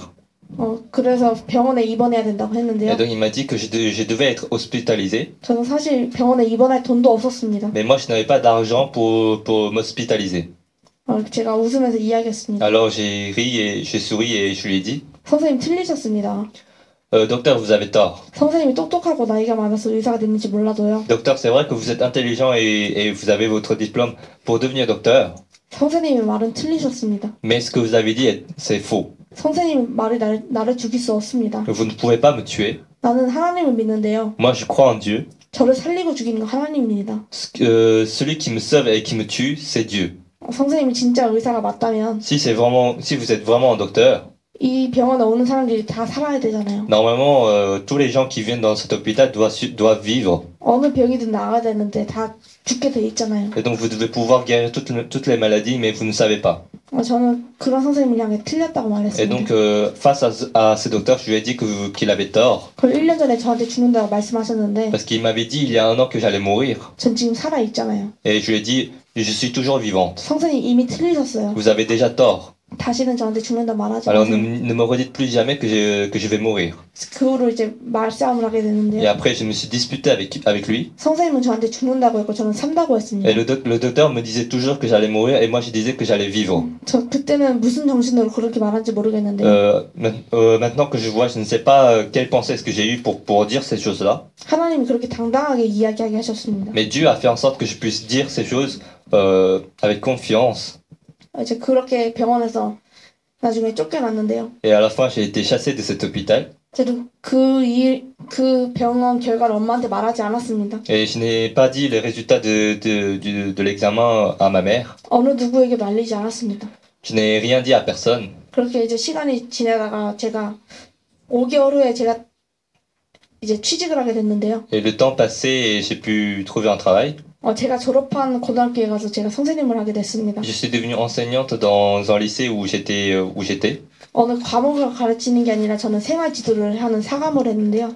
그래서 병원에 입원해야 된다고 했는데요. Et donc, il m'a dit que je devais être hospitalisé. 저는 사실 병원에 입원할 돈도 없었습니다. Mais moi, je n'avais pas d'argent pour m'hospitaliser. 제가 웃으면서 이야기했습니다. Alors, j'ai ri et j'ai souri et je lui ai dit, 선생님 틀리셨습니다. docteur, vous avez tort. 선생님이 똑똑하고 나이가 많아서 의사가 됐는지 몰라도요. Docteur, c'est vrai que vous êtes intelligent et vous avez votre diplôme pour devenir docteur. 선생님의 말은 틀리셨습니다. Mais ce que vous avez dit, c'est faux. 선생님 말이 나를 죽일 수 없습니다. Vous ne pouvez pas me tuer. 나는 하나님을 믿는데요. Moi, je crois en Dieu. 저를 살리고 죽이는 건 하나님입니다. Celui qui me sauve et qui me tue, c'est Dieu. 선생님이 진짜 의사가 맞다면 Si vous êtes vraiment un docteur, 이 병원에 오는 사람들이 다 살아야 되잖아요. normalement, tous les gens qui viennent dans cet hôpital doivent vivre. 어느 병이든 나아야 되는데 다 죽게 돼 있잖아요. Et donc, vous devez pouvoir guérir toutes les maladies, mais vous ne savez pas. 저는 그런 선생님을 향해 틀렸다고 Et 말했습니다. donc, face à ce docteur, je lui ai dit qu'il avait tort. 그걸 1년 전에 저한테 죽는다고 말씀하셨는데 Parce qu'il m'avait dit il y a 1 an que j'allais mourir. 전 지금 살아 있잖아요. Et je lui ai dit, je suis toujours vivante. 선생님 이미 틀리셨어요. Vous avez déjà tort. 다시는 저한테 죽는다 말하지 Alors 마세요. ne me redites plus jamais que je vais mourir. 그 후로 이제 말싸움을 하게 Et 됐는데요. après, je me suis disputé avec lui. 선생님은 저한테 죽는다고 했고 저는 산다고 했습니다. Et le docteur me disait toujours que j'allais mourir et moi je disais que j'allais vivre. 저 그때는 무슨 정신으로 그렇게 말한지 모르겠는데 Maintenant que je vois, je ne sais pas quelle pensée est-ce que j'ai eu pour dire ces choses-là. 하나님이 그렇게 당당하게 이야기하게 하셨습니다. Mais Dieu a fait en sorte que je puisse dire ces choses avec confiance. 이제 그렇게 병원에서 나중에 쫓겨났는데요. Et à la fin, j'ai été chassé de cet hôpital. 저도 그 병원 결과를 엄마한테 말하지 않았습니다. Et je n'ai pas dit les résultats de l'examen à ma mère. 어느 누구에게도 알리지 않았습니다. Je n'ai rien dit à personne. 그렇게 이제 시간이 지나다가 제가 5개월 후에 제가 이제 취직을 하게 됐는데요. Et le temps passé et j'ai pu trouver un travail. 제가 졸업한 고등학교에 가서 제가 선생님을 하게 됐습니다. Je suis devenue enseignante dans un lycée où j'étais. 어느 과목을 가르치는 게 아니라 저는 생활 지도를 하는 사감을 했는데요.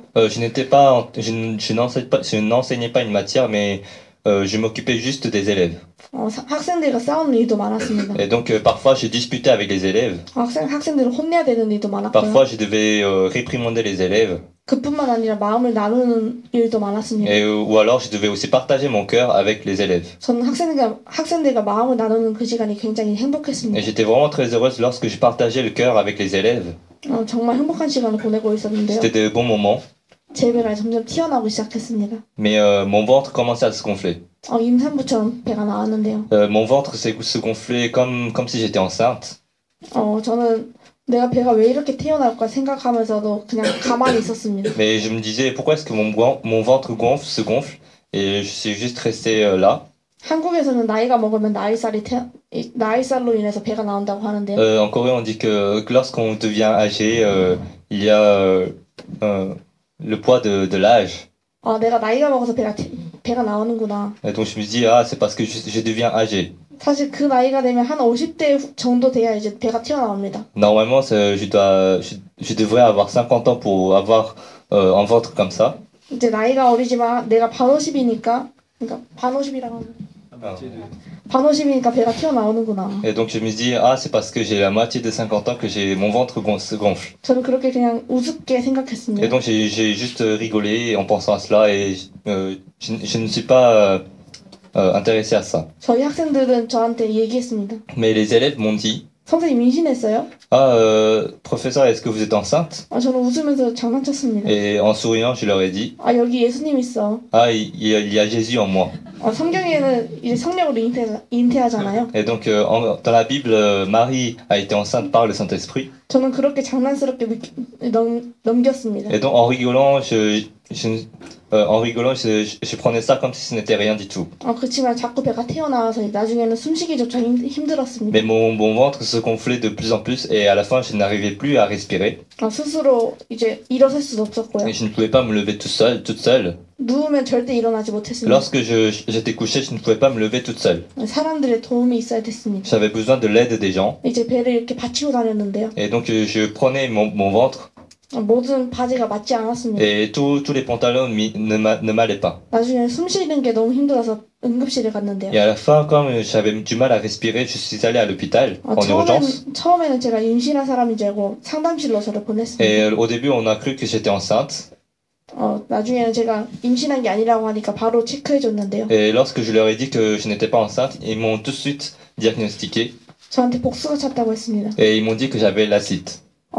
Je n'enseignais pas une matière, mais je m'occupais juste des élèves. 학생들과 싸우는 일도 많았습니다. Et donc parfois je disputais avec les élèves. 학생들을 혼내야 되는 일도 많았고요. Parfois je devais réprimander les élèves. 그뿐만 아니라 마음을 나누는 일도 많았습니다. Ou alors je devais aussi partager mon cœur avec les élèves. 저는 학생들과 마음을 나누는 그 시간이 굉장히 Et 행복했습니다. j'étais vraiment très heureuse lorsque je partageais le cœur avec les élèves. 정말 행복한 시간을 보내고 있었는데요. C'était de bons moments. 제 배가 점점 튀어나오기 시작했습니다. Mais mon ventre commençait à se gonfler. 임산부처럼 배가 나왔는데요. Mon ventre se gonflait comme si j'étais enceinte. 저는 내가 배가 왜 이렇게 튀어나올까 생각하면서도 그냥 가만히 있었습니다. Mais je me disais pourquoi est-ce que mon ventre se gonfle et je suis juste resté là. 한국에서는 나이가 먹으면 나이살로 인해서 배가 나온다고 하는데요. En Corée on dit que lorsqu'on devient âgé, il y a le poids de l'âge. 내가 나이가 먹어서 배가 나오는구나. Et donc je me dis c'est parce que je deviens âgé. 사실 그 나이가 되면 한 50대 정도 돼야 이제 배가 튀어나옵니다. Normalement je devrais avoir 50 ans pour avoir un ventre comme ça. 이제 나이가 어리지만 내가 반오십이니까 그러니까 반오십이라고 반오십이니까 배가 튀어나오는구나. Et donc je me dis c'est parce que j'ai la moitié de 50 ans que mon ventre se gonfle. 저는 그렇게 그냥 우습게 Et 생각했습니다. donc j'ai juste rigolé en pensant à cela et je ne suis pas intéressé à ça. 저희 학생들은 저한테 얘기했습니다. Mais les élèves m'ont dit 선생님 임신했어요? Professeur, est-ce que vous êtes enceinte? 저는 웃으면서 장난쳤습니다. Et en souriant, je leur ai dit, 여기 예수님 있어. il y a Jésus en moi. 성경에는 이제 성령으로 잉태하잖아요. Et donc, dans la Bible, Marie a été enceinte par le Saint-Esprit. 저는 그렇게 장난스럽게 넘겼습니다. Et donc, en rigolant, je prenais ça comme si ce n'était rien du tout. 그렇지만 자꾸 배가 튀어나와서 나중에는 숨쉬기조차 힘들었습니다. Mais mon ventre se gonflait de plus en plus et à la fin, je n'arrivais plus à respirer. 스스로 이제 일어설 수도 없었고요. Et je ne pouvais pas me lever toute seule. 누우면 절대 일어나지 못했습니다. Lorsque j'étais couché, je ne pouvais pas me lever toute seule. 사람들의 도움이 있어야 됐습니다. J'avais besoin de l'aide des gens. 이제 배를 이렇게 받치고 다녔는데요. Et donc, je prenais mon ventre. 모든 바지가 맞지 않았습니다. Et tous les pantalons ne m'allaient pas. 나중에 숨 쉬는 게 너무 힘들어서 응급실에 갔는데요. Et à la fin, comme j'avais du mal à respirer, je suis allé à l'hôpital en urgence. 처음에는 제가 임신한 사람인 줄 알고 상담실로 저를 보냈습니다. Et au début, on a cru que j'étais enceinte. 나중에는 제가 임신한 게 아니라고 하니까 바로 체크해줬는데요. Et lorsque je leur ai dit que je n'étais pas enceinte, ils m'ont tout de suite diagnostiqué. 저한테 복수가 찼다고 했습니다. Et ils m'ont dit que j'avais l'acide.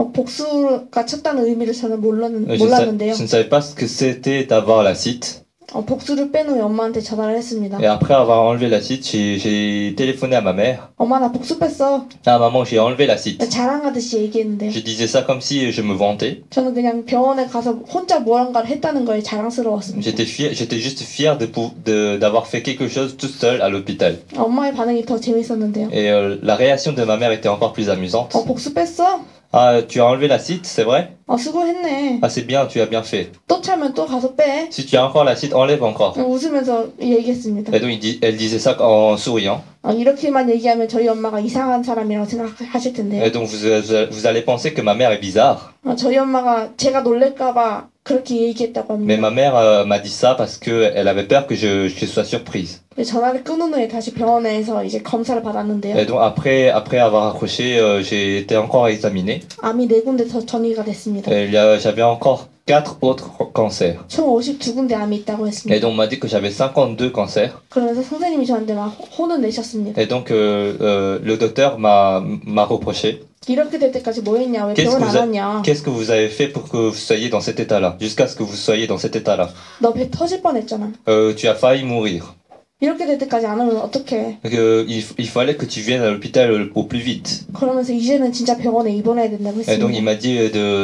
복수가 찼다는 의미를 저는 몰랐는데요. Je ne savais pas ce que c'était d'avoir l'acide. 복수를 뺀 후에 엄마한테 전화를 했습니다. Et après avoir enlevé l'acide, j'ai téléphoné à ma mère. 엄마 나 복수 뺐어. Ah maman, j'ai enlevé l'acide. 자랑하듯이 얘기했는데요. Je disais ça comme si je me vantais. 저는 그냥 병원에 가서 혼자 무언가를 했다는 거에 자랑스러웠습니다. J'étais juste fier d'avoir fait quelque chose tout seul à l'hôpital. 엄마의 반응이 더 재밌었는데요. Et la réaction de ma mère était encore plus amusante. 복수 뺐어? Tu as enlevé l'acide, c'est vrai? 수고했네. C'est bien, tu as bien fait. 또 차면 또 가서 빼. Si tu as encore l'acide, enlève encore. 웃으면서 얘기했습니다. Et donc elle disait ça en souriant. 이렇게만 얘기하면 저희 엄마가 이상한 사람이라고 생각하실 텐데요. Et donc vous allez penser que ma mère est bizarre. 저희 엄마가 제가 놀랄까봐 그렇게 얘기했다고 합니다. Mais ma mère m'a dit ça parce qu'elle avait peur que je sois surprise. 전화를 끊은 후에 다시 병원에서 이제 검사를 받았는데요. Et donc après avoir accroché, j'ai été encore examiné. 암이 4군데 더 전이가 됐습니다. Et j'avais encore 4 autres cancers. 총 52군데 암이 있다고 했습니다. Et donc on m'a dit que j'avais 52 cancers. 그러면서 선생님이 저한테 막 혼을 내셨습니다. Et donc le docteur m'a reproché. 이렇게 될 때까지 뭐 했냐? 왜 병원 안 왔냐? Qu'est-ce que vous avez fait pour que vous soyez dans cet état-là? Jusqu'à ce que vous soyez dans cet état-là. 너 배 터질 뻔했잖아. Tu as failli mourir. 이렇게 될 때까지 안 오면 어떡해? Il fallait que tu viennes à l'hôpital au plus vite. 그러면서 이제는 진짜 병원에 입원해야 된다고 했습니다. Et donc il m'a dit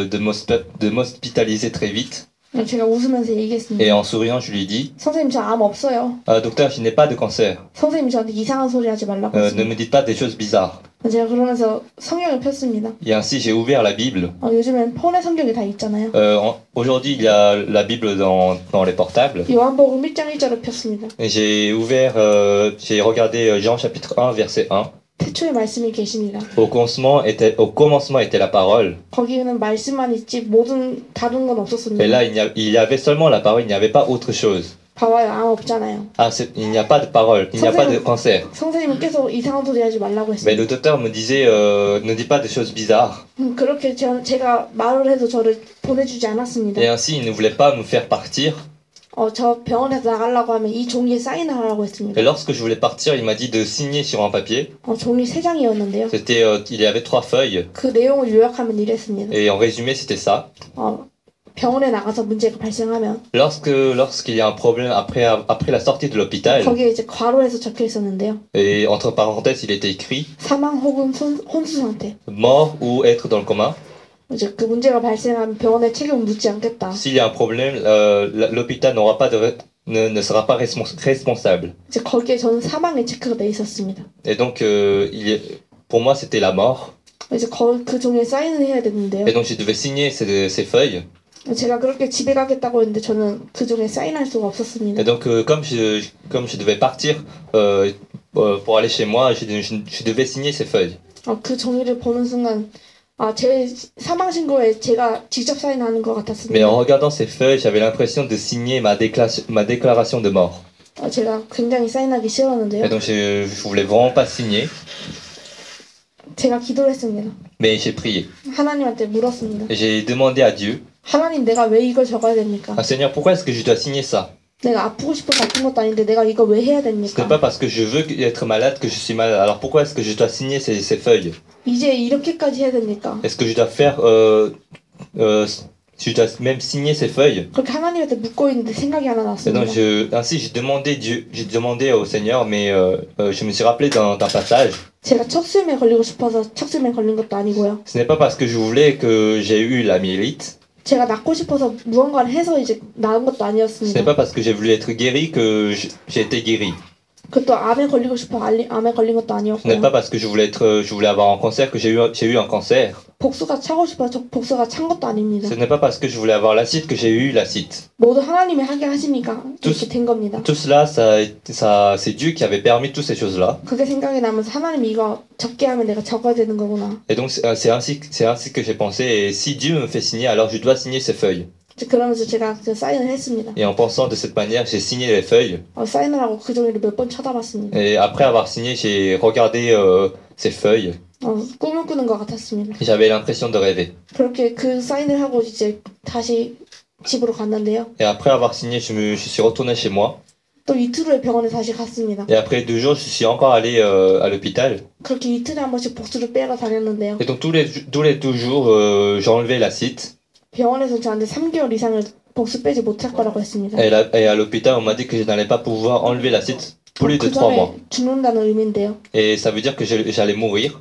de m'hospitaliser très vite. 제가 웃으면서 얘기했습니다. Et en souriant, je lui ai dit, 선생님 저 암 없어요. docteur, je n'ai pas de cancer. 선생님이 저한테 이상한 소리 하지 말라고 Ne 했습니다. me dites pas des choses bizarres. 제가 그러면서 성경을 폈습니다. Et ainsi, j'ai ouvert la Bible. 요즘엔 폰에 성경이 다 있잖아요. Aujourd'hui, il y a la Bible dans les portables. 요한복음 1장 1절을 폈습니다. Et j'ai regardé Jean chapitre 1, verset 1. 태초에 말씀이 계십니다. Au commencement était la parole. 거기는 말씀만 있지 모든 다른 건 없었습니다. Et là, il y avait seulement la parole, il n'y avait pas autre chose. 봐봐요, 암 없잖아요. Il n'y a pas de parole, il n'y a pas de cancer. 선생님은 계속 이상한 소리 하지 말라고 Mais 했습니다. le docteur me disait, ne dis pas des choses bizarres. 그렇게 제가 말을 해도 저를 보내주지 않았습니다. Et ainsi, il ne voulait pas me faire partir. 저 병원에서 나가려고 하면 이 종이에 사인을 하라고 했습니다. Et lorsque je voulais partir, il m'a dit de signer sur un papier. 종이 3장이었는데요. Il y avait 3 feuilles. 그 내용을 요약하면 이랬습니다. Et en résumé, c'était ça. 병원에 나가서 문제가 발생하면 Lorsqu'il y a un problème après la sortie de l'hôpital, 거기에 이제 괄호에서 적혀 있었는데요. et entre parenthèses, il était écrit 사망 혹은 혼수 상태. mort ou être dans le coma. 이제 그 문제가 발생하면 병원에 책임을 묻지 않겠다. S'il y a un problème, l'hôpital ne sera pas responsable. 이제 거기에 저는 사망의 체크가 돼 있었습니다. Et donc, pour moi, c'était la mort. 이제 그 종이에 사인을 해야 되는데요. Et donc, je devais signer ces feuilles. 제가 그렇게 집에 가겠다고 했는데 저는 그 종이에 사인할 수가 없었습니다. Et donc, comme je devais partir pour aller chez moi, je devais signer ces feuilles. 그 종이를 보는 순간 제 사망 신고에 제가 직접 사인하는 것 같았습니다. Mais en regardant ces feuilles, j'avais l'impression de signer ma déclaration de mort. 제가 굉장히 사인하기 싫었는데요. Et donc, je voulais vraiment pas signer. 제가 기도를 했습니다. Mais j'ai prié. 하나님한테 물었습니다. J'ai demandé à Dieu, 하나님 내가 왜 이걸 적어야 됩니까? Seigneur, pourquoi est-ce que je dois signer ça? 내가 아프고 싶어서 아픈 것도 아닌데 내가 이거 왜 해야 Ce n'est 됩니까? pas parce que je veux être malade que je suis malade. Alors pourquoi est-ce que je dois signer ces feuilles? 이제 이렇게까지 해야 됩니까? Est-ce que je dois faire... je dois même signer ces feuilles? 그렇게 하나님한테 묻고 있는데 생각이 하나 Et donc, 났습니다. ainsi, j'ai demandé au Seigneur, mais je me suis rappelé d'un passage. 제가 척수염에 걸리고 싶어서 척수염에 걸린 것도 아니고요. Ce n'est pas parce que je voulais que j'ai eu la myélite. 제가 낫고 싶어서 무언가를 해서 이제 나은 것도 Ce n'est 아니었습니다. pas parce que j'ai voulu être guéri que j'ai été guéri. 그것도 암에 걸리고 싶어 암에 걸린 것도 Ce n'est 아니었고요. pas parce que je voulais avoir un cancer que j'ai eu un cancer. 복수가 차고 싶어서 복수가 찬 것도 아닙니다. Ce n'est pas parce que je voulais avoir l'acide que j'ai eu l'acide. 모두 하나님이 하게 하시니까 이렇게 된 겁니다. Tout cela, c'est Dieu qui avait permis toutes ces choses-là. 그게 생각이 나면서 하나님이 이거 적게 하면 내가 적어야 되는 거구나. Et donc, c'est ainsi que j'ai pensé. Et si Dieu me fait signer, alors je dois signer ces feuilles. 이제 그러면서 제가 그 사인을 했습니다. Et en pensant de cette manière, j'ai signé les feuilles. 사인을 하고 그 종이를 몇 번 쳐다봤습니다. Et après avoir signé, j'ai regardé ces feuilles. 꿈을 꾸는 것 같았습니다. Et j'avais l'impression de rêver. 그렇게 그 사인을 하고 이제 다시 집으로 갔는데요. Et après avoir signé, je suis retourné chez moi. 또 이틀 후에 병원에 다시 갔습니다. Et après 2 jours, je suis encore allé à l'hôpital. 그렇게 이틀에 한 번씩 복수를 빼러 다녔는데요. Et donc tous les 2 jours, j'ai enlevé l'acide. 병원에서 저한테 3개월 이상을 복수 빼지 못할 거라고 했습니다. Et à l'hôpital, on m'a dit que je n'allais pas pouvoir enlever l'acide plus de 3 mois. 죽는다는 의미인데요. Et ça veut dire que j'allais mourir.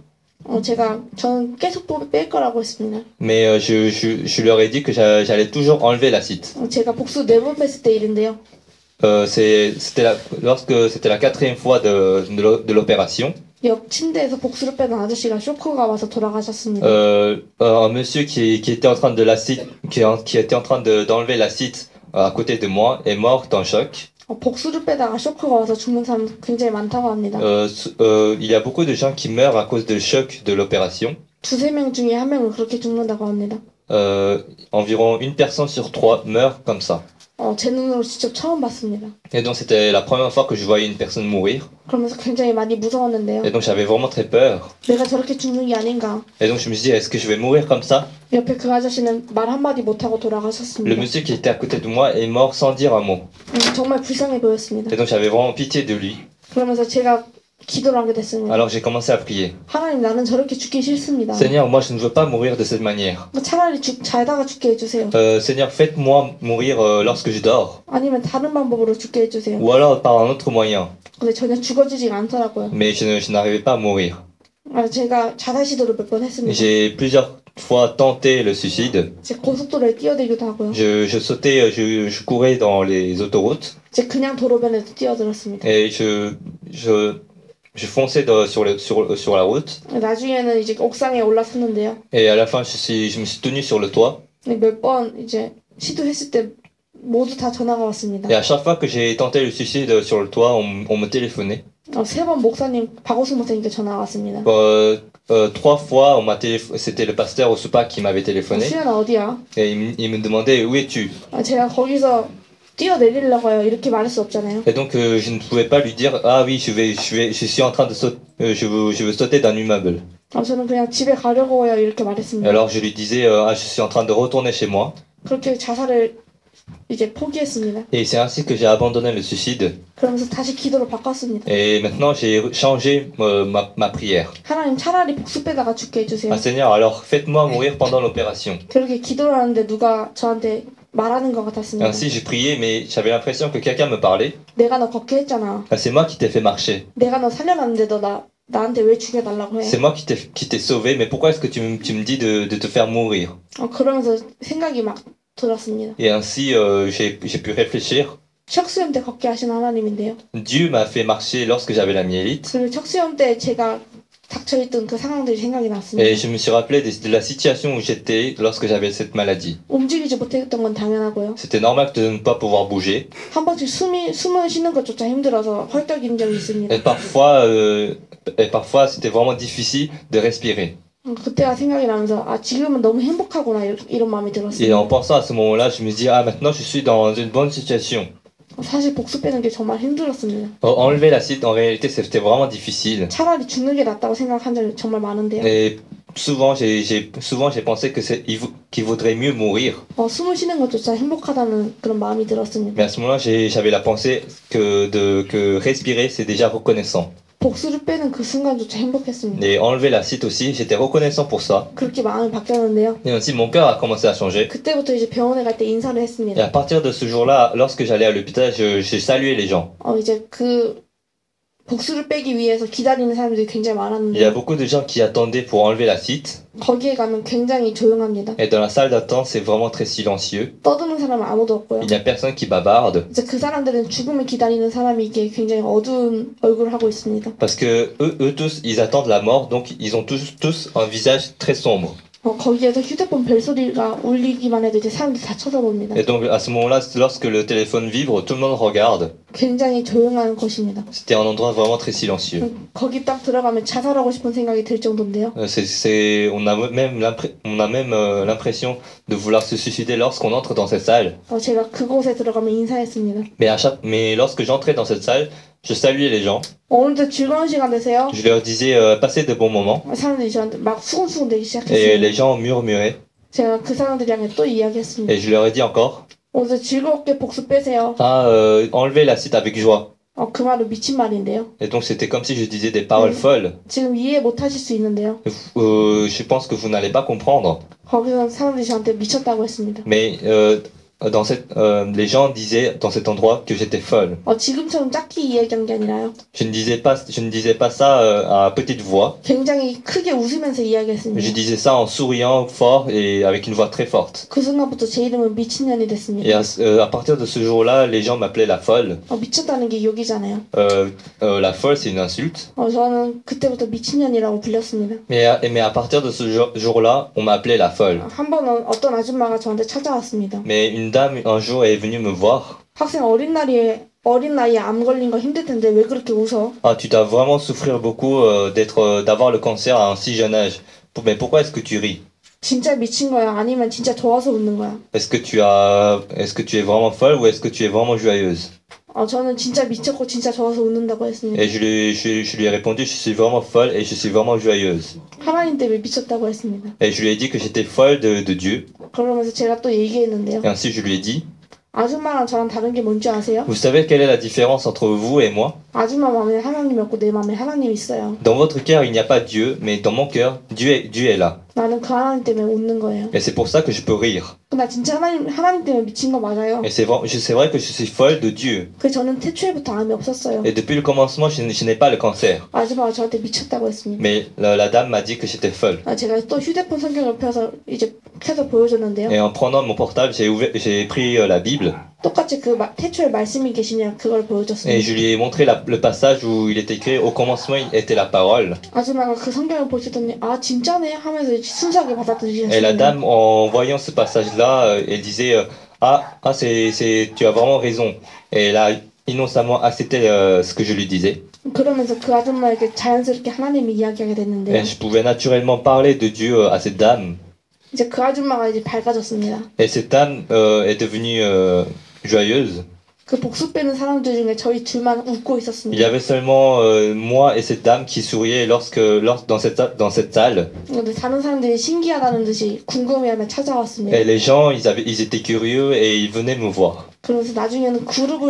저는 계속 뺄 거라고 했습니다. Mais je leur ai dit que j'allais toujours enlever l'acide. 제가 복수 4번 뺐을 때 일인데요. C'était la 4e fois de l'opération. 옆 침대에서 복수를 빼는 아저씨가 쇼크가 와서 돌아가셨습니다. Un monsieur qui était en train qui était en train d'enlever l'acide à côté de moi est mort d'un choc. 복수를 빼다가 쇼크가 와서 죽는 사람 굉장히 많다고 합니다. Il y a beaucoup de gens qui meurent à cause du choc de l'opération. 2-3명 중에 1명은 그렇게 죽는다고 합니다. Environ 1 personne sur 3 meurt comme ça. 제 눈으로 직접 처음 봤습니다. Et donc c'était la première fois que je voyais une personne mourir. 그러면서 굉장히 많이 무서웠는데요. Et donc j'avais vraiment très peur. 내가 저렇게 죽는 게 아닌가. Et donc je me suis dit, est-ce que je vais mourir comme ça? 옆에 그 아저씨는 말 한마디 못하고 Le 돌아가셨습니다. monsieur qui était à côté de moi est mort sans dire un mot. 정말 불쌍해 보였습니다. Et donc j'avais vraiment pitié de lui. 그러면서 제가 기도를 하게 됐습니다. Alors j'ai commencé à prier. 하나님, 나는 저렇게 죽기 싫습니다. Seigneur, moi je ne veux pas mourir de cette manière. 차라리 자다가 죽게 해주세요. Seigneur, faites-moi mourir lorsque je dors. 아니면 다른 방법으로 죽게 해주세요. Ou alors par un autre moyen. 근데 전혀 죽어지지가 않더라고요. Mais je n'arrivais pas à mourir. 제가 자살 시도를 몇 번 했습니다. J'ai plusieurs fois tenté le suicide. 제 고속도로에 뛰어들기도 하고요. Je sautais, je courais dans les autoroutes. 제 그냥 도로변에도 뛰어들었습니다. Et je fonçais sur la route. 나중에는 이제 옥상에 올라섰는데요. Et à la fin, je me suis tenu sur le toit. 몇 번 이제 시도했을 때 모두 다 전화가 왔습니다. Et à chaque fois que j'ai tenté le suicide sur le toit, on me téléphonait. 3번 목사님, 박오승 목사님께 전화가 왔습니다. 3 fois, c'était le pasteur au Supa qui m'avait téléphoné. 수연아 어디야? Et il me demandait où es-tu? 제가 거기서 뛰어내리려고요. 이렇게 말할 수 없잖아요. Et donc je ne pouvais pas lui dire ah oui je suis en train de sauter, je veux sauter d'un immeuble. 저는 그냥 집에 가려고요. 이렇게 Et 말했습니다. alors je lui disais ah je suis en train de retourner chez moi. 그렇게 자살을 이제 포기했습니다. Et c'est ainsi que j'ai abandonné le suicide. 그러면서 다시 기도를 바꿨습니다. Et maintenant j'ai changé ma prière. 하나님, 차라리 복수 빼다가 죽게 해주세요. Ah Seigneur, alors faites-moi mourir pendant l'opération. 그렇게 기도를 하는데 누가 저한테 말하는 것 같았습니다. Ainsi j'ai prié mais j'avais l'impression que quelqu'un me parlait. 내가 너 걷게 했잖아. Ah, c'est moi qui t'ai fait marcher. 내가 너 살려놨는데도 나한테 왜 죽여달라고 해? C'est moi qui t'ai sauvé, mais pourquoi est-ce que tu me dis de te faire mourir? 그러면서 생각이 막 들었습니다. Et ainsi j'ai pu réfléchir. 척수염 때 걷게 하신 하나님인데요. Dieu m'a fait marcher lorsque j'avais la myélite. 그리고 척수염 때 제가 닥쳐있던 그 상황들이 생각이 났습니다. Et je me suis rappelé de la situation où j'étais lorsque j'avais cette maladie. 움직이지 못했던 건 당연하고요. C'était normal de ne pas pouvoir bouger. 한 번씩 숨을 쉬는 것조차 힘들어서 헐떡인 적이 있습니다. Et parfois c'était vraiment difficile de respirer. 그때가 생각이 나면서 지금은 너무 행복하구나 이런 마음이 Et 들었습니다. en pensant à ce moment-là, je me dis ah maintenant je suis dans une bonne situation. 사실 복수 빼는 게 정말 힘들었습니다. Enlever l'acide en réalité c'était vraiment difficile. 차라리 죽는 게 낫다고 생각한 적이 정말 많은데요. Et souvent j'ai pensé que qu'il vaudrait mieux mourir. 숨을 쉬는 것조차 행복하다는 그런 마음이 들었습니다. Mais à ce moment-là, j'avais la pensée que respirer, c'est déjà reconnaissant. 복수를 빼는 그 순간조차 행복했습니다. Et enlever l'acide aussi, j'étais reconnaissant pour ça. 그렇게 마음이 바뀌었는데요. Et aussi, mon cœur a commencé à changer. 그때부터 이제 병원에 갈 때 인사를 Et 했습니다. à partir de ce jour-là, lorsque j'allais à l'hôpital, j'ai salué les gens. 이제 그 복수를 빼기 위해서 기다리는 사람들이 굉장히 Il y a 많았는데 beaucoup de gens qui attendaient pour enlever l'acide. 거기에 가면 굉장히 조용합니다. Et dans la salle d'attente, c'est vraiment très silencieux. 떠드는 사람은 아무도 없고요. Il n'y a personne qui bavarde. 이제 그 사람들은 죽음을 기다리는 사람이기에 굉장히 어두운 얼굴을 하고 있습니다. Parce que eux tous, ils attendent la mort, donc ils ont tous un visage très sombre. 거기에서 휴대폰 벨소리가 울리기만 해도 이제 사람들이 다 쳐다봅니다. Et donc à ce moment-là, lorsque le téléphone vibre, tout le monde regarde. 굉장히 조용한 곳입니다. C'était un endroit vraiment très silencieux. 거기 딱 들어가면 자살하고 싶은 생각이 들 정도인데요. On a même l'impression de vouloir se suicider lorsqu'on entre dans cette salle. 제가 그곳에 들어가면 인사했습니다. Mais lorsque j'entrais dans cette salle, je saluais les gens. 오늘도 즐거운 시간 되세요. Je leur disais passez de bons moments. 사람들이 저한테 막 수근수근 대기 Et 시작했어요. les gens murmuraient. 제가 그 사람들이랑 또 이야기했습니다. Et je leur ai dit encore 오늘 즐겁게 복수 빼세요. enlevez l'acide avec joie. 그 말은 미친 말인데요. Et donc c'était comme si je disais des paroles folles. 지금 이해 못 하실 수 있는데요. Je pense que vous n'allez pas comprendre. 거기서 사람들이 저한테 미쳤다고 했습니다. Mais les gens disaient dans cet endroit que j'étais folle. 지금처럼 작게 이야기한 게 아니라요. Je ne disais pas ça à petite voix. 굉장히 크게 웃으면서 Je 이야기했습니다. disais ça en souriant fort et avec une voix très forte. 그 순간부터 제 이름은 미친년이 Et 됐습니다. à partir de ce jour-là, les gens m'appelaient la folle. 미쳤다는 게 욕이잖아요. La folle, c'est une insulte. 저는 그때부터 미친년이라고 불렸습니다. Mais à partir de ce jour-là, on m'appelait la folle. 한 번은 어떤 아줌마가 저한테 찾아왔습니다. Mais une dame un jour est venue me voir. 학생 어린 나이에 암 걸린 거 힘들 텐데 왜 그렇게 웃어? Ah, tu dois vraiment souffrir beaucoup d'avoir le cancer à un si jeune âge. Mais pourquoi est-ce que tu ris? 진짜 미친 거야? 아니면 진짜 좋아서 웃는 거야? Est-ce que tu es vraiment folle ou est-ce que tu es vraiment joyeuse? 저는 진짜 미쳤고 진짜 좋아서 웃는다고 했습니다. Et je lui ai répondu, je suis vraiment folle et je suis vraiment joyeuse. 하나님 때문에 미쳤다고 했습니다. Et je lui ai dit que j'étais folle de Dieu. 그러면서 제가 또 얘기했는데요. Et ainsi je lui ai dit, 아줌마랑 저랑 다른 게 뭔지 아세요? vous savez quelle est la différence entre vous et moi? 아줌마 마음에 하나님이 없고 내 마음에 하나님이 있어요. Dans votre cœur, il n'y a pas Dieu, mais dans mon cœur, Dieu est là. 나는 그 하나님 때문에 웃는 거예요. Et c'est pour ça que je peux rire. 나 진짜 하나님 때문에 미친 거 맞아요. Et c'est vrai que je suis folle de Dieu. 저는 태초에부터 암이 없었어요. Et depuis le commencement, je n'ai pas le cancer. 아줌마가 저한테 미쳤다고 했습니다. Mais la dame m'a dit que j'étais folle. 제가 또 휴대폰 성경을 펴서 이제 켜서 보여줬는데요. Et en prenant mon portable, j'ai pris la Bible. 똑같이 태초에 말씀이 계시냐 그걸 Et 보여줬습니다. je lui ai montré le passage où il est écrit au commencement était la parole. 아줌마가 그 성경을 보시더니 진짜네 하면서 순수하게 Et la 받아들이셨습니다. dame, en voyant ce passage-là, elle disait tu as vraiment raison. Et elle a innocemment accepté ce que je lui disais. 그러면서 그 아줌마에게 자연스럽게 하나님이 이야기하게 됐는데요. Et je pouvais naturellement parler de Dieu à cette dame. 이제 그 아줌마가 이제 밝아졌습니다. Et cette dame est devenue joyeuse. 그 복수 빼는 사람들 중에 저희 둘만 웃고 Il y 있었습니다. avait seulement moi et cette dame qui souriaient dans cette salle. 근데 다른 사람들이 신기하다는 듯이 궁금해하며 찾아왔습니다. Et les gens, ils étaient curieux et ils venaient me voir. 그러면서 나중에는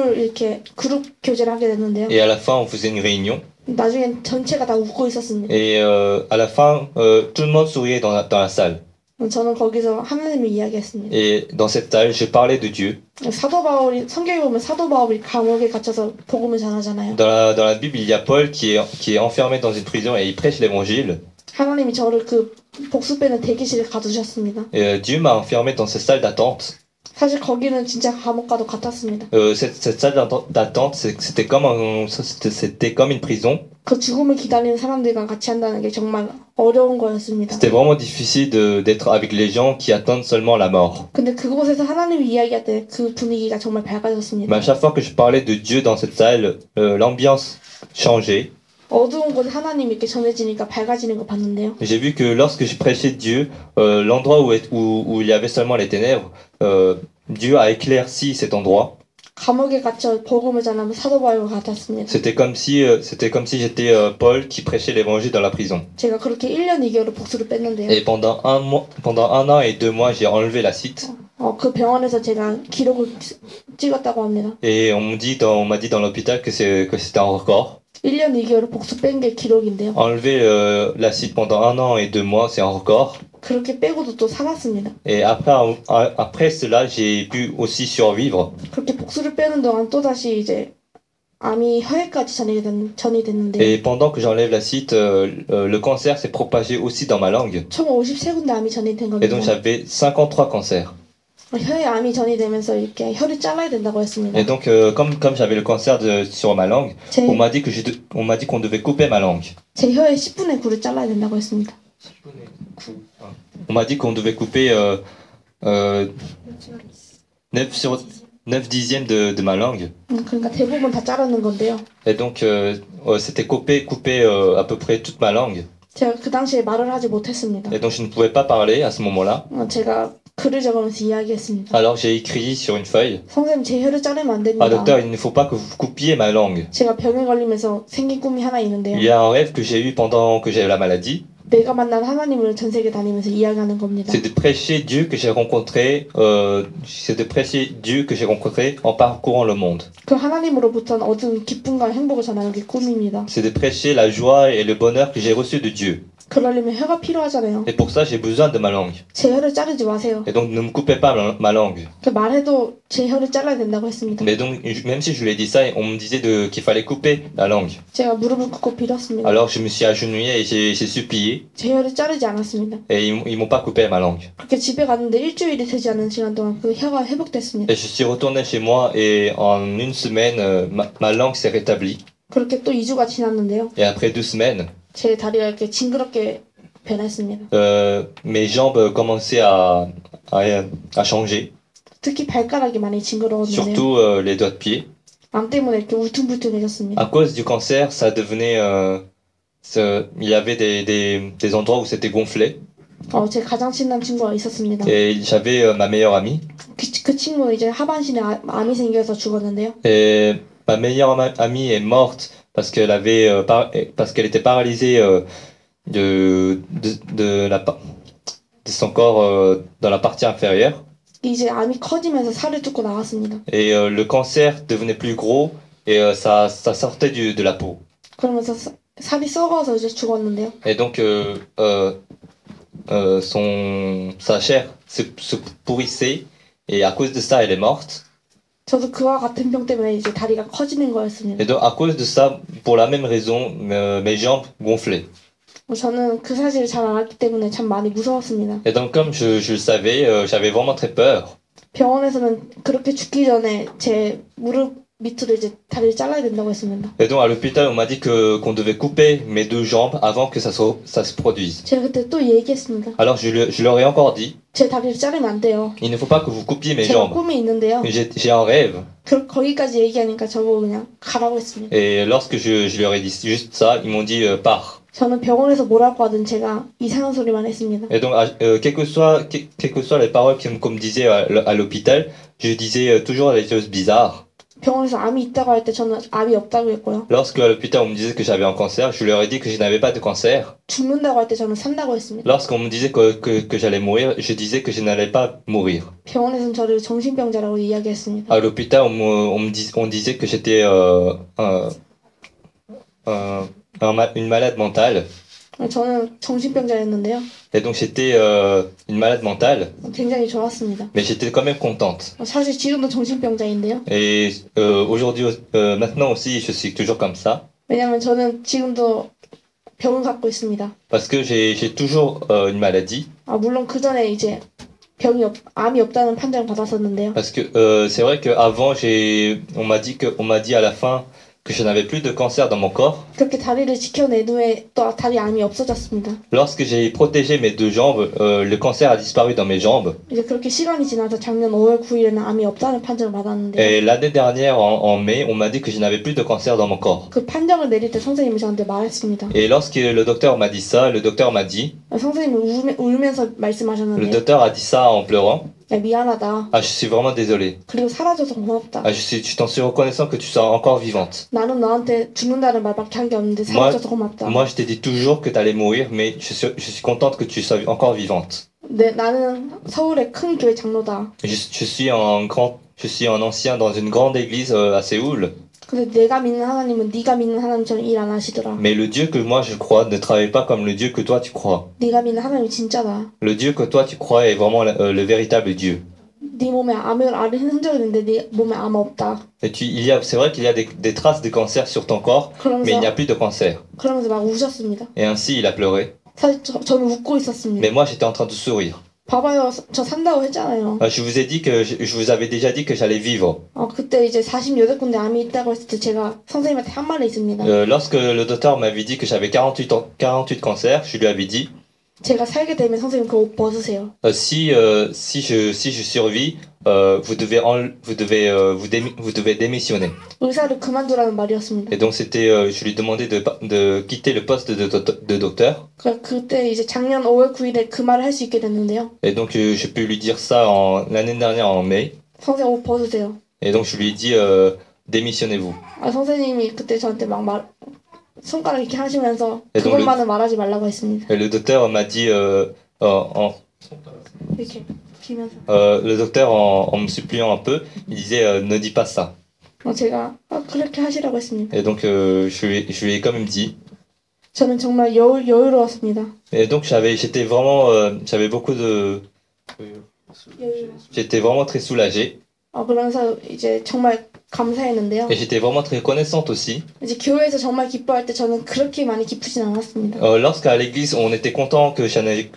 그룹 교제를 하게 됐는데요. Et à la fin, on faisait une réunion. 나중엔 전체가 다 웃고 있었습니다. Et à la fin, tout le monde souriait dans la salle. 저는 거기서 하나님을 이야기했습니다. Et dans cette salle, je parlais de Dieu. 성경에 보면 사도 바울이 감옥에 gat혀서 복음을 전하잖아요. Dans la Bible, il y a Paul qui est enfermé dans une prison et il prêche l'évangile. 하나님이 저를 그 복수 빼는 대기실에 가두셨습니다. Et Dieu m'a enfermé dans cette salle d'attente. 사실 거기는 진짜 감옥과도 같았습니다. Cette salle d'attente, c'était comme une prison. 그 죽음을 기다리는 사람들과 같이 한다는 게 정말 어려운 거였습니다. C'était vraiment difficile d'être avec les gens qui attendent seulement la mort. 근데 그곳에서 하나님이 이야기할 때 그 분위기가 정말 밝아졌습니다. Mais à chaque fois que je parlais de Dieu dans cette salle, l'ambiance changeait. 어두운 곳에 하나님이 이렇게 전해지니까 밝아지는 거 봤는데요. J'ai vu que lorsque je prêchais Dieu, l'endroit où il y avait seulement les ténèbres, Dieu a éclairci cet endroit. 감옥에 갇혀 복음을 전하면 사도 바울과 같았습니다. C'était comme si j'étais Paul qui prêchait l'évangile dans la prison. 제가 그렇게 1년 2개월을 복수를 뺐는데요. Et pendant un an et 2 mois, j'ai enlevé la cite. 그 병원에서 제가 기록을 찍었다고 합니다. Et on m'a dit dans l'hôpital que c'était un record. 1년 2개월을 복수 뺀 게 기록인데요. Enlever la cite pendant 1 an et 2 mois, c'est un record. 그렇게 빼고도 또 살았습니다. Et après cela, j'ai pu aussi survivre. 그렇게 복수를 빼는 동안 또다시 이제 암이 혈액까지 전이 됐는데요. Et pendant que j'enlève la cite, le cancer s'est propagé aussi dans ma langue. 총 53군데 암이 전이 된 Et donc 겁니다. j'avais 53 cancers. 혀에 암이 전이 되면서 이렇게 혀를 잘라야 된다고 했습니다. Et donc comme j'avais le cancer sur ma langue, on m'a dit qu'on devait couper ma langue. 제 혀의 10분의 9를 잘라야 된다고 했습니다. On m'a dit qu'on devait couper 9 dixièmes de ma langue. 그러니까 대부분 다 자르는 건데요. Et donc c'était couper à peu près toute ma langue. 제가 그 당시에 말을 하지 못했습니다. Et donc je ne pouvais pas parler à ce moment-là. 제가 글을 적으면서 이야기했습니다. Alors j'ai écrit sur une feuille: 선생님 제 혀를 자르면 안 Ah 됩니다. docteur, il ne faut pas que vous coupiez ma langue. 제가 병에 걸리면서 생긴 꿈이 하나 있는데요. Il y a un rêve que j'ai eu pendant que j'avais la maladie. 내가 만난 하나님을 전 세계 다니면서 이야기하는 겁니다. C'est de prêcher Dieu que j'ai rencontré. C'est de prêcher Dieu que j'ai rencontré en parcourant le monde. 그 하나님으로부터는 얻은 기쁨과 행복을 전하는 게 꿈입니다. C'est de prêcher la joie et le bonheur que j'ai reçu de Dieu. 그러려면 혀가 필요하잖아요. Et pour ça, j'ai besoin de ma langue. 제 혀를 자르지 마세요. Et donc ne me coupez pas ma langue. 그 말해도 제 혀를 잘라야 된다고 했습니다. Mais donc même si je lui ai dit ça, on me disait qu'il fallait couper la langue. 제가 무릎을 꿇고 빌었습니다. Alors je me suis agenouillé et j'ai supplié. 제 혀를 자르지 않았습니다. Et ils m'ont pas coupé ma langue. 그렇게 집에 갔는데 일주일이 되지 않은 시간 동안 그 혀가 회복됐습니다. Et je suis retourné chez moi et en une semaine, ma langue s'est rétablie. 그렇게 또 2주가 지났는데요. Et après 2 semaines, 제 다리가 이렇게 징그럽게 변했습니다. mes jambes commençaient à changer. 특히 발가락이 많이 징그러웠는데요. Surtout les doigts de pied. 암 때문에 이렇게 울퉁불퉁해졌습니다. À cause du cancer, ça devenait... il y avait des endroits où c'était gonflé. 제 가장 친한 친구가 있었습니다. Et j'avais ma meilleure amie. 그 친구는 이제 하반신에 암이 생겨서 죽었는데요. Et ma meilleure amie est morte parce parce qu'elle était paralysée de son corps dans la partie inférieure. 이제 암이 커지면서 살을 뚫고 나왔습니다. Et le cancer devenait plus gros et ça sortait de la peau. 그러면서 살이 썩어서 이제 죽었는데요. Et donc sa chair se pourrissait et à cause de ça, elle est morte. 저도 그와 같은 병 때문에 이제 다리가 커지는 거였습니다. Et donc à cause de ça, pour la même raison, mes jambes gonflaient. 저는 그 사실을 잘 알았기 때문에 참 많이 무서웠습니다. Et donc comme je le savais, j'avais vraiment très peur. 병원에서는 그렇게 죽기 전에 제 무릎 밑으로 이제 다리를 잘라야 된다고 했습니다. Et donc à l'hôpital, on m'a dit qu'on devait couper mes 2 jambes avant que ça se produise. 제가 그때 또 얘기했습니다. Alors je leur ai encore dit: 제 다리를 자르면 안 돼요. il ne faut pas que vous coupiez mes 제가 jambes. 꿈이 있는데요. J'ai un rêve. 거기까지 얘기하니까 저보고 그냥 가라고 했습니다. Et lorsque je leur ai dit juste ça, ils m'ont dit pars. 저는 병원에서 뭐라고 하든 제가 이상한 소리만 했습니다. Et donc, quelles que soient les paroles qu'on me disait à l'hôpital, je disais toujours des choses bizarres. 병원에서 암이 있다고 할 때 저는 암이 없다고 했고요. Lorsque à l'hôpital on me disait que j'avais un cancer, je leur ai dit que je n'avais pas de cancer. 죽는다고 할 때 저는 산다고 했습니다. Lorsqu'on me disait que j'allais mourir, je disais que je n'allais pas mourir. 병원에서는 저를 정신병자라고 이야기했습니다. À l'hôpital, on disait que j'étais une malade mentale. 저는 정신병자였는데요. Et donc j'étais une malade mentale, 굉장히 좋았습니다. mais j'étais quand même contente. 사실 지금도 정신병자인데요. Et aujourd'hui, maintenant aussi, je suis toujours comme ça. 왜냐면 저는 지금도 병을 갖고 있습니다. Parce que j'ai toujours une maladie. 물론 그 전에 이제 암이 없다는 판정을 받았었는데요. Parce que c'est vrai qu'avant, on m'a dit à la fin que je n'avais plus de cancer dans mon corps. 그렇게 다리를 지켜낸 후에 또 다리 암이 없어졌습니다. Lorsque j'ai protégé mes 2 jambes, le cancer a disparu dans mes jambes. 이제 그렇게 시간이 지나서 작년 5월 9일에는 암이 없다는 판정을 받았는데요. Et l'année dernière, en mai, on m'a dit que je n'avais plus de cancer dans mon corps. 그 판정을 내릴 때 선생님이 저한테 말했습니다. Et lorsque le docteur m'a dit ça, le docteur m'a dit, 선생님이 울면서 le 말씀하셨는데요. docteur a dit ça en pleurant. 야, 미안하다. Ah, je suis vraiment désolé. 그리고 사라져서 고맙다. Ah, je t'en suis reconnaissant que tu sois encore vivante. 나는 너한테 죽는다는 말밖에 한 게 없는데 사라져서 고맙다. Moi, je t'ai dit toujours que tu allais mourir, mais je suis contente que tu sois encore vivante. 나는 서울의 큰 교회 장로다. Je suis un ancien dans une grande église à Séoul. 근데 내가 믿는 하나님은 네가 믿는 하나님처럼 일 안 하시더라. Mais le Dieu que moi je crois ne travaille pas comme le Dieu que toi tu crois. 네가 믿는 하나님이 진짜다. Le Dieu que toi tu crois est vraiment le véritable Dieu. 네 몸에 암을 앓은 흔적이 있는데 네 몸에 암 없다. Et c'est vrai qu'il y a des traces de cancer sur ton corps, mais il n'y a plus de cancer. 그러면서 막 우셨습니다. Et ainsi il a pleuré. 사실 저는 웃고 있었습니다. Mais moi j'étais en train de sourire. 봐봐요, 저 산다고 했잖아요. Je vous ai dit que je vous avais déjà dit que j'allais vivre. 그때 이제 48군데 암이 있다고 했을 때 제가 선생님한테 한 말이 있습니다. Lorsque le docteur m'avait dit que j'avais 48 cancers, je lui avais dit 제가 살게 되면 선생님 그 옷 벗으세요. si je survis, vous devez démissionner. 의사를 그만두라는 말이었습니다. Et donc je lui demandais de quitter le poste de docteur. 그때 이제 작년 5월 9일에 그 말을 할 수 있게 됐는데요. Et donc j'ai pu lui dire ça l'année dernière en mai. 선생님 옷 벗으세요. Et donc je lui ai dit démissionnez-vous. 선생님이 그때 저한테 막 손가락 이렇게 하시면서 Et donc 그것만은 말하지 말라고 했습니다. Et le docteur m'a dit 이렇게 기면서. le docteur en me suppliant un peu, il disait ne dis pas ça. 제가 그렇게 하시라고 했습니다. Et donc je lui ai quand même dit. 저는 정말 여유로웠습니다. Et donc j'étais vraiment j'avais beaucoup de j'étais vraiment très soulagé. 그러면서 이제 정말 감사했는데요. Et j'étais vraiment très reconnaissante aussi. 이제 교회에서 정말 기뻐할 때 저는 그렇게 많이 기쁘진 않았습니다. Lorsqu'à l'église on était content que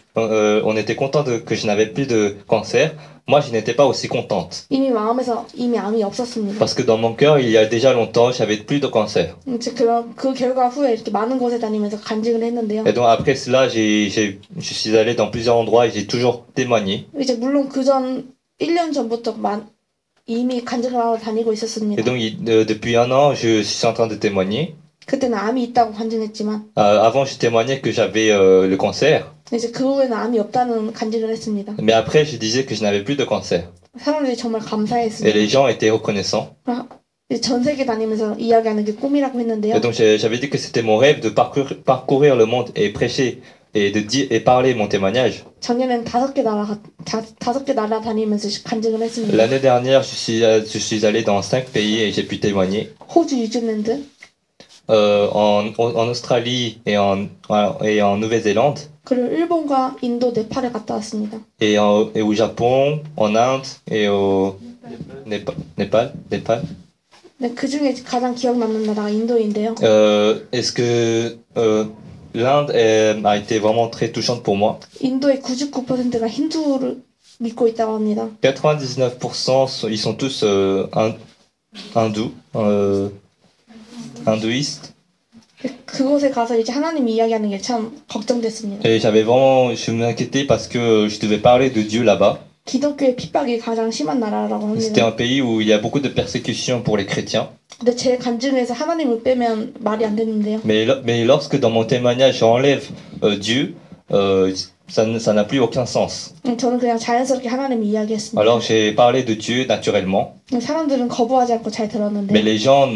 je n'avais plus de cancer, moi je n'étais pas aussi contente. 이미 암이 없었습니다. Parce que dans mon cœur il y a déjà longtemps j'avais plus de cancer. 이제 그 결과 후에 이렇게 많은 곳에 다니면서 간증을 했는데요. Et donc après cela je suis allé dans plusieurs endroits et j'ai toujours témoigné. 이제 물론 그전 1년 전부터 이미 간증을 하러 다니고 있었습니다. Et donc depuis un an je suis en train de témoigner. 그때는 암이 있다고 간증했지만 avant je témoignais que j'avais le cancer. 이제 그 후에는 암이 없다는 간증을 했습니다. Mais après je disais que je n'avais plus de cancer. 사람들이 정말 Et 감사했습니다. les gens étaient reconnaissants. 전 세계 다니면서 이야기하는 게 꿈이라고 했는데요. Et donc j'avais dit que c'était mon rêve de parcourir le monde et prêcher et parler mon témoignage. 작년에는 5개 나라 다니면서 간증을 했습니다. L'année dernière, je suis allé dans 5 pays et j'ai pu témoigner. 호주, 뉴질랜드, En Australie et en Nouvelle-Zélande. 그리고 일본과 인도, 네팔에 갔다 왔습니다. Et au Japon, en Inde et au Népal. 네, 그 중에 가장 기억 남는 나라가 인도인데요. Est-ce que l'Inde a été vraiment très touchante pour moi. 인도의 99%가 힌두를 믿고 있다고 합니다. 99% ils sont tous hindouistes. 그곳에 가서 이제 하나님 이야기하는 게 참 걱정됐습니다. Et je m'inquiétais parce que je devais parler de Dieu là-bas. 기독교의 핍박이 가장 심한 나라라고 C'était 합니다. un pays où il y a beaucoup de persécutions pour les chrétiens. 근데 제 간증에서 하나님을 빼면 말이 안 되는데요. Mais lorsque dans mon témoignage j'enlève Dieu, ça n'a plus aucun sens. 저는 그냥 자연스럽게 하나님 이야기했습니다. Alors j'ai parlé de Dieu naturellement. 사람들은 거부하지 않고 잘 들었는데. Mais les gens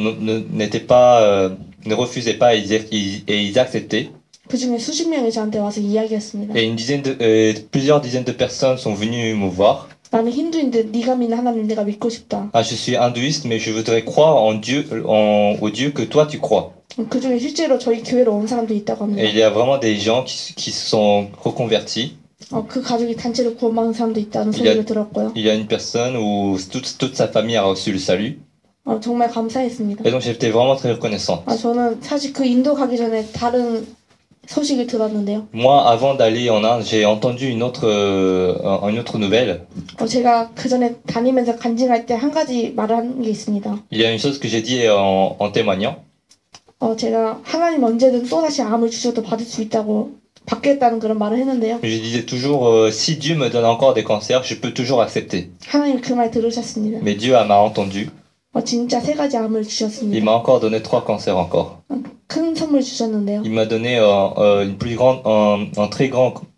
ne refusaient pas et ils acceptaient. 그 중에 수십 명이 저한테 와서 이야기했습니다. Et plusieurs dizaines de personnes sont venues me voir. 나는 힌두인데 네가 믿는 하나님 내가 믿고 싶다. Ah, je suis hindouiste, mais je voudrais croire en Dieu, au Dieu que toi tu crois. 그 중에 실제로 저희 교회로 온 사람도 있다고 합니다. Et il y a vraiment des gens qui se sont reconvertis. 그 가족이 단체로 구원받은 사람도 있다는 소리를 들었고요. Il y a une personne où toute sa famille a reçu le salut. 정말 감사했습니다. Et donc j'étais vraiment très reconnaissant. 저는 사실 그 인도 가기 전에 다른 소식을 들었는데요. Moi, avant d'aller en Inde, j'ai entendu une autre nouvelle. 제가 그 전에 다니면서 간증할 때 한 가지 말을 한 게 있습니다. Il y a une chose que j'ai dit en témoignant. 제가 하나님 언제든 또다시 암을 주셔도 받을 수 있다고 받겠다는 그런 말을 했는데요. Je disais toujours, si Dieu me donne encore des cancers, je peux toujours accepter. 하나님 그 말 들으셨습니다. Mais Dieu m'a entendu. 진짜 3가지 암을 Il 주셨습니다. m'a encore donné 3 cancers encore. 큰 선물 주셨는데요. Il m'a donné un très grand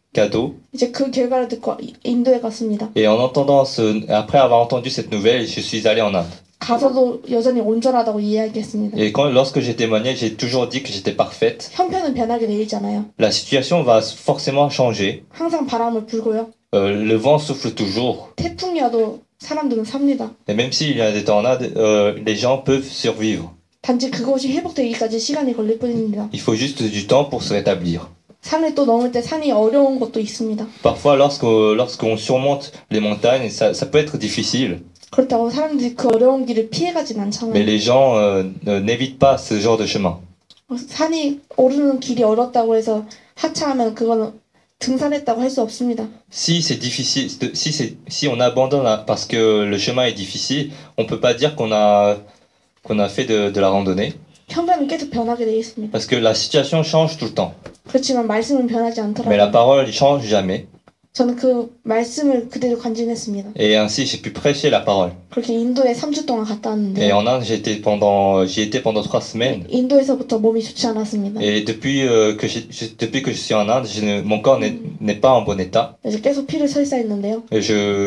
cadeau. 이제 그 결과를 듣고 인도에 갔습니다. Et en entendant après avoir entendu cette nouvelle, je suis allé en Inde. 가서도 여전히 온전하다고 이야기했습니다. Et lorsque j'ai témoigné, j'ai toujours dit que j'étais parfaite. 형편은 변하게 돼 있잖아요. La situation va forcément changer. 항상 바람을 불고요. Le vent souffle toujours. 태풍이어도 사람들은 삽니다. Et même s'il y a des tornades, les gens peuvent survivre. 단지 그것이 회복되기까지 시간이 걸릴 뿐입니다. Il faut juste du temps pour se rétablir. 산을 또 넘을 때 산이 어려운 것도 있습니다. Parfois, lorsqu'on surmonte les montagnes, ça peut être difficile. 그렇다고 사람들이 그 어려운 길을 피해가진 않잖아요. Mais les gens n'évitent pas ce genre de chemin. 산이 오르는 길이 어렵다고 해서 하차하면 그거는 등산했다고 할 수 없습니다. Si c'est difficile, si on abandonne parce que le chemin est difficile, on peut pas dire qu'on a fait de la randonnée. 형편은 계속 변하게 돼 있습니다. Parce que la situation change tout le temps. 그렇지만 말씀은 변하지 Mais la 않더라고요. parole ne change jamais. 저는 그 말씀을 그대로 간증했습니다. Et ainsi, j'ai pu prêcher la parole. 그렇게 인도에 3주 동안 갔다 Et 왔는데 en Inde, j'y étais pendant 3 semaines. 인도에서부터 몸이 좋지 않았습니다. Et depuis que je suis en Inde, mon corps n'est pas en bon état. 이제 계속 피를 설사했는데요. Et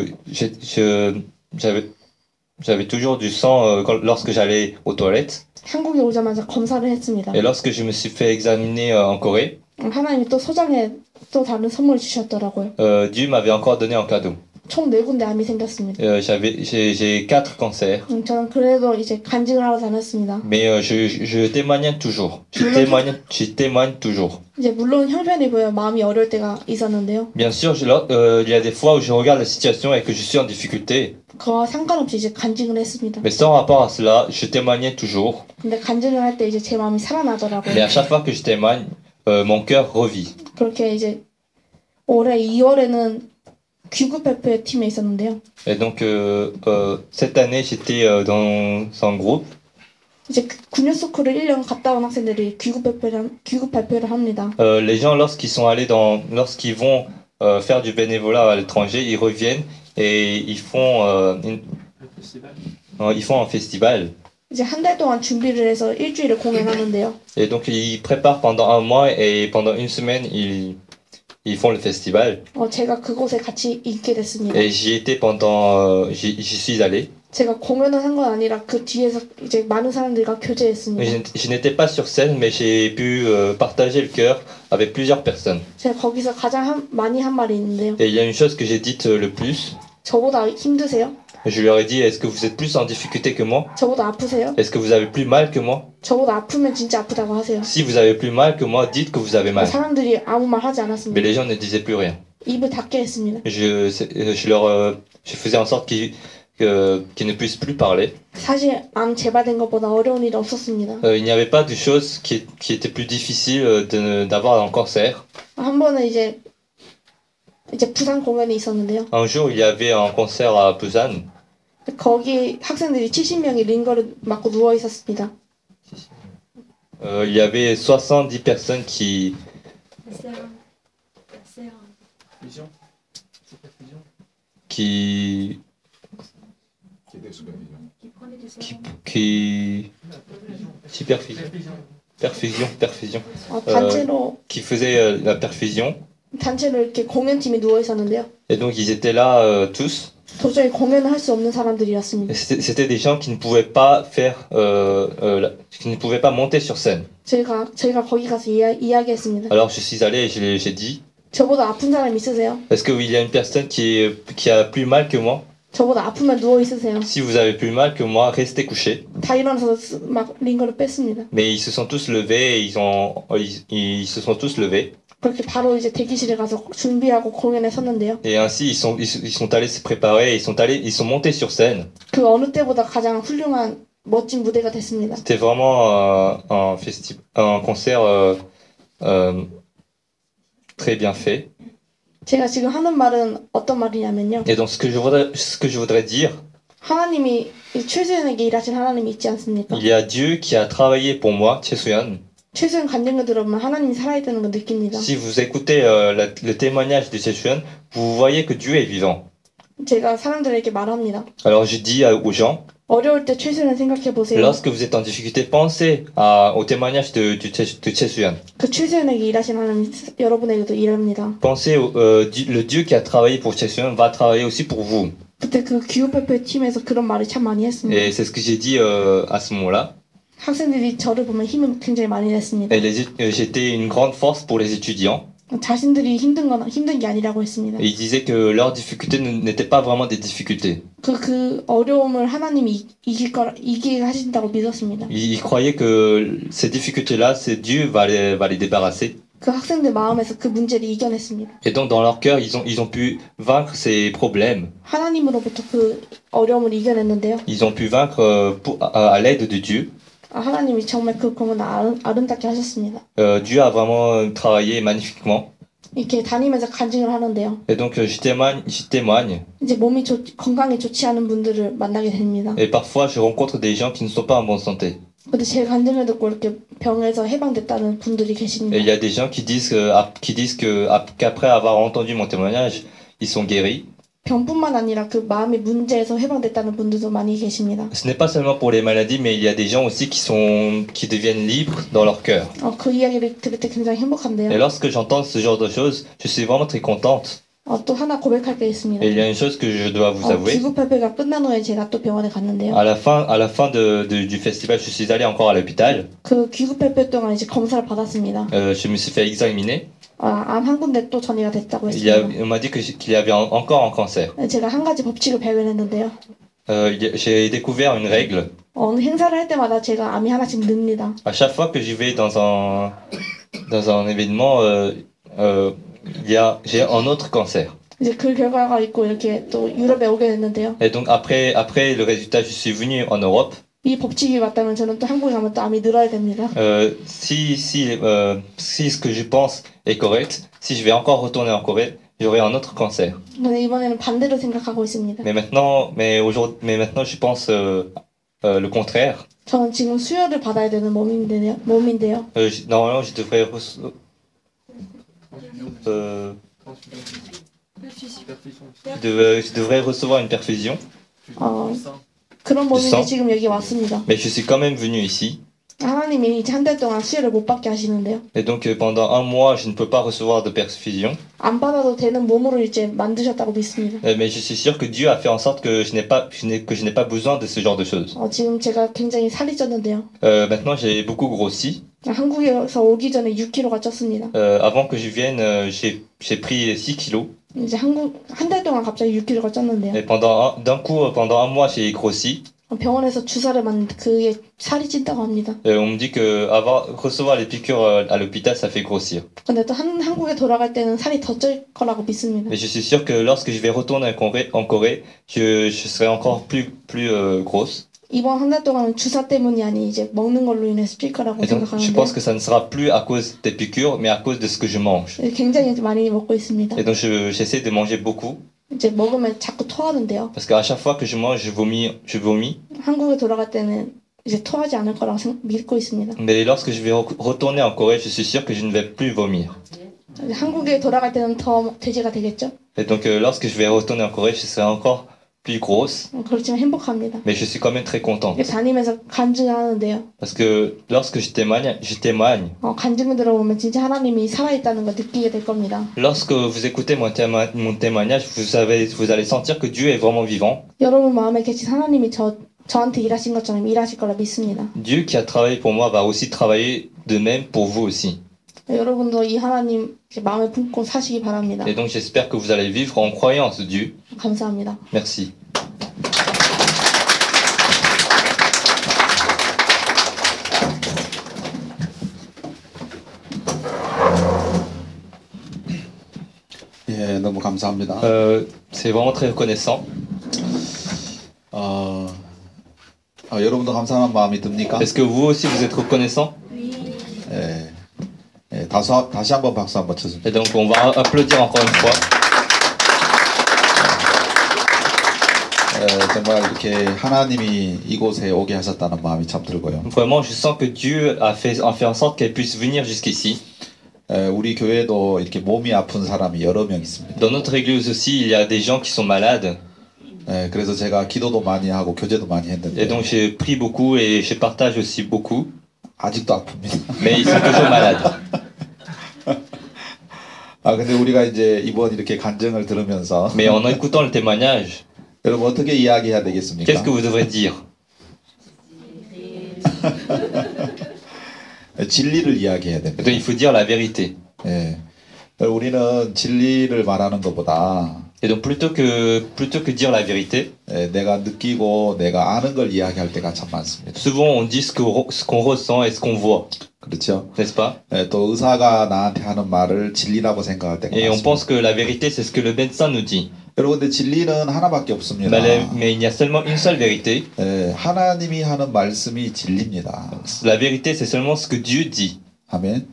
j'avais toujours du sang lorsque j'allais aux toilettes. 한국에 오자마자 검사를 했습니다. Et lorsque je me suis fait examiner en Corée, 하나님이 또 소장에 또 다른 선물을 주셨더라고요. Dieu m'avait encore donné un cadeau. 총 4군데 암이 생겼습니다. J'ai 4 cancers. 저는 그래도 이제 간증을 하러 다녔습니다. Mais je témoigne toujours. Je témoigne toujours. 이제 물론 형편이 보여 마음이 어려울 때가 있었는데요. Bien sûr, il y a des fois où je regarde la situation et que je suis en difficulté. 그와 상관없이 이제 간증을 했습니다. Mais sans rapport à cela, je témoignais toujours. 근데 간증을 할 때 이제 제 마음이 살아나더라고요. Mais à chaque fois que je témoigne, mon cœur revit. 그렇게 이제 올해 2월에는 귀국 발표회 팀에 있었는데요. Et donc, cette année, j'étais dans un groupe. 이제 군요 스쿨을 1년 갔다 온 학생들이 귀국 발표를 합니다. Les gens, lorsqu'ils vont faire du bénévolat à l'étranger, ils reviennent et ils font un festival. 이제 한 달 동안 준비를 해서 일주일을 공연하는데요. Et donc, ils préparent pendant un mois et pendant une semaine, ils font le festival. 제가 그곳에 같이 있게 됐습니다. Et j'y suis allé. 제가 공연을 한 건 아니라 그 뒤에서 이제 많은 사람들과 교제했습니다. Je n'étais pas sur scène, mais j'ai pu partager le cœur avec plusieurs personnes. 제가 거기서 가장 많이 한 말이 있는데요. Et il y a une chose que j'ai dite le plus. 저보다 힘드세요? Je leur ai dit, est-ce que vous êtes plus en difficulté que moi? 저보다 아프세요? Est-ce que vous avez plus mal que moi? 저보다 아프면 진짜 아프다고 하세요. Si vous avez plus mal que moi, dites que vous avez mal. 사람들이 아무 말 하지 Mais 않았습니다. les gens ne disaient plus rien. 입을 닫게 했습니다. Je faisais en sorte qu'ils ne puissent plus parler. 사실 암 재발된 것보다 어려운 일이 없었습니다. Il n'y avait pas de chose qui était plus difficile d'avoir un cancer. 한 번은 이제 부산 공연이 있었는데요. Un jour, il y avait un concert à Busan. 거기 학생들이 70명이 링거를 맞고 누워 있었습니다. Il y avait 70 personnes qui perfusion, 단체로 qui faisaient la perfusion. 단체로 이렇게 공연팀이 누워 있었는데요. Et donc ils étaient là tous. 도저히 공연을 할 수 없는 사람들이었습니다. C'était des gens qui ne pouvaient pas qui ne pouvaient pas monter sur scène. 저희가 거기 가서 이야기했습니다. Alors je suis allé et j'ai dit, 저보다 아픈 사람 있으세요? est-ce qu'il y a une personne qui a plus mal que moi? 저보다 아프면 누워 있으세요. Si vous avez plus mal que moi, restez couchés. 다 일어나서 막 링거를 뺐습니다. Mais ils se sont tous levés et ils se sont tous levés. 그렇게 바로 이제 대기실에 가서 준비하고 공연에 섰는데요. Et ainsi ils sont allés se préparer, ils sont montés sur scène. 그 어느 때보다 가장 훌륭한 멋진 무대가 됐습니다. C'était vraiment un concert très bien fait. 제가 지금 하는 말은 어떤 말이냐면요. Et donc ce que je voudrais dire, 하나님이 최수연에게 일하신 하나님이 있지 않습니까? il y a Dieu qui a travaillé pour moi, 최수연. 최수연 간증을 들어보면 하나님이 살아있다는 걸 느낍니다. Si vous écoutez le témoignage de 최수연, vous voyez que Dieu est vivant. 제가 사람들에게 말합니다. Alors je dis aux gens, 어려울 때 최수연 생각해 보세요. Lorsque vous êtes en difficulté, pensez au témoignage de Chae Suyan. 그 최수연에게 일하신 하나님 여러분에게도 일합니다. Pensez le Dieu qui a travaillé pour Chae Suyan va travailler aussi pour vous. 그때 그 기후발표 팀에서 그런 말을 참 많이 했습니다. Et c'est ce que j'ai dit à ce moment-là. 학생들이 저를 보면 힘을 굉장히 많이 냈습니다. Et j'étais une grande force pour les étudiants. 자신들이 힘든 게 아니라고 했습니다. Et ils disaient que leurs difficultés n'étaient pas vraiment des difficultés. 그 어려움을 하나님이 이기게 하신다고 믿었습니다. Ils croyaient que ces difficultés-là, c'est Dieu va les débarrasser. 그 학생들 마음에서 그 문제를 이겨냈습니다. Et donc dans leur cœur, ils ont pu vaincre ces problèmes. 하나님으로부터 그 어려움을 이겨냈는데요. Ils ont pu vaincre à l'aide de Dieu. 하나님이 정말 그 공을 아름답게 하셨습니다. Dieu a vraiment travaillé magnifiquement. 이렇게 다니면서 간증을 하는데요. Et donc je témoigne. 이제 건강이 좋지 않은 분들을 만나게 됩니다. Et parfois je rencontre des gens qui ne sont pas en bonne santé. 근데 제 간증을 듣고 이렇게 병에서 해방됐다는 분들이 Et 계십니다. il y a des gens qui disent qu'après avoir entendu mon témoignage, ils sont guéris. 병뿐만 아니라 그 마음의 문제에서 해방됐다는 분들도 많이 계십니다. Ce n'est pas seulement pour les maladies, mais il y a des gens aussi qui deviennent libres dans leur cœur. 그 이야기를 들을 때 굉장히 행복한데요. Et lorsque j'entends ce genre de choses, je suis vraiment très contente. 또 하나 고백할 게 있습니다. Et il y a une chose que je dois vous avouer. 기구팔배가 끝난 후에 제가 또 병원에 갔는데요. À la fin du festival, je suis allé encore à l'hôpital. 그 기구팔배 동안 이제 검사를 받았습니다. Je me suis fait examiner. 암 한 군데 또 전이가 됐다고 On 했습니다. m'a dit qu'il y avait encore un cancer. 제가 한 가지 법칙을 발견했는데요. J'ai découvert une règle. 어느 행사를 할 때마다 제가 암이 하나씩 늡니다. À chaque fois que j'y vais dans un événement, j'ai un autre cancer. 이제 그 결과가 있고 이렇게 또 유럽에 오게 됐는데요. Et donc après le résultat, je suis venu en Europe. 이 법칙이 맞다면 저는 또 한국에 가면 또 암이 늘어야 됩니다. Si ce que je pense est correct, si je vais encore retourner en Corée, j'aurai un autre cancer. 근데 이번에는 반대로 생각하고 있습니다. Mais maintenant, je pense le contraire. 저는 지금 수혈을 받아야 되는 몸인데요. Normalement, je devrais recevoir une perfusion. 그런 몸인데 sang. 지금 여기 왔습니다. Mais je suis quand même venu ici. 하나님이 이제 한 달 동안 수혈을 못 받게 하시는데요. Et donc pendant un mois, je ne peux pas recevoir de perfusion. 안 받아도 되는 몸으로 이제 만드셨다고 믿습니다. Mais je suis sûr que Dieu a fait en sorte que je n'ai pas besoin de ce genre de choses. 지금 제가 굉장히 살이 쪘는데요. Maintenant, j'ai beaucoup grossi. 한국에서 오기 전에 6kg가 쪘습니다. Avant que je vienne, j'ai pris 6 kilos. 이제 한 달 동안 갑자기 6kg가 쪘는데요. Et pendant un mois, j'ai grossi. 병원에서 주사를 맞는데 그게 살이 찐다고 합니다. On me dit que recevoir les piqûres à l'hôpital, ça fait grossir. 근데 또 한국에 돌아갈 때는 살이 더 찔 거라고 믿습니다. Mais je suis sûr que lorsque je vais retourner en Corée, je serai encore plus grosse. 이번 한 달 동안은 주사 때문이 아니 이제 먹는 걸로 인해서 찔 거라고 Et donc, je 생각하는데 pense que ça ne sera plus à cause des piqûres, mais à cause de ce que je mange. 굉장히 많이 먹고 있습니다. Et donc, j'essaie de manger beaucoup. 이제 먹으면 자꾸 토하는데요. Parce qu'à chaque fois que je mange, je vomis. 한국에 돌아갈 때는 이제 토하지 않을 거라고 믿고 있습니다. Mais lorsque je vais retourner en Corée, je suis sûr que je ne vais plus vomir. 한국에 돌아갈 때는 더 돼지가 되겠죠? Et donc, lorsque je vais retourner en Corée, je serai encore plus grosse. 그렇지만 행복합니다. Mais je suis quand même très contente. 다니면서 간증하는데요. Parce que lorsque je témoigne, 간증을 들어보면 진짜 하나님이 살아있다는 걸 느끼게 될 겁니다. lorsque vous écoutez mon témoignage, vous allez sentir que Dieu est vraiment vivant. 여러분 마음에 계신 하나님이 저한테 일하신 것처럼 일하실 거라 믿습니다. Dieu qui a travaillé pour moi va aussi travailler de même pour vous aussi. 여러분도 이 하나님 마음에 품고 사시기 바랍니다. Et donc j'espère que vous allez vivre en croyant en ce Dieu. 감사합니다. Merci. 예, 너무 감사합니다. C'est vraiment très reconnaissant. 여러분도 감사한 마음이 듭니까? Est-ce que vous aussi vous êtes reconnaissant? 다시 한번 박수 한번 쳐주세요. Et donc on va applaudir encore une fois. 정말 이렇게 하나님이 이곳에 오게 하셨다는 마음이 참 들고요. Vraiment, je sens que Dieu a fait en sorte qu'elle puisse venir jusqu'ici. 우리 교회도 이렇게 몸이 아픈 사람이 여러 명 있습니다. Dans notre église aussi, il y a des gens qui sont malades. 그래서 제가 기도도 많이 하고 교제도 많이 Et 했는데 donc je prie beaucoup et je partage aussi beaucoup. 아직도 아픕니다. Mais ils sont toujours malades. 근데 우리가 이제 이번 이렇게 간증을 들으면서 Mais en écoutant le témoignage, 여러분 어떻게 이야기해야 되겠습니까? qu'est-ce que vous devrez dire? 진리를 이야기해야 Donc 됩니다. il faut dire la vérité. 예. 우리는 진리를 말하는 것보다 Et donc plutôt que dire la vérité, 내가 느끼고 내가 아는 걸 이야기할 때가 참 많습니다. souvent on dit ce qu'on ressent et ce qu'on voit, 그렇죠? n'est-ce pas? 또 의사가 나한테 하는 말을 진리라고 생각할 때가 Et on 많습니다. pense que la vérité c'est ce que le médecin nous dit. 여러분들 진리는 하나밖에 없습니다. Mais il y a seulement une seule vérité. 하나님이 하는 말씀이 진리입니다. La vérité c'est seulement ce que Dieu dit. 아멘.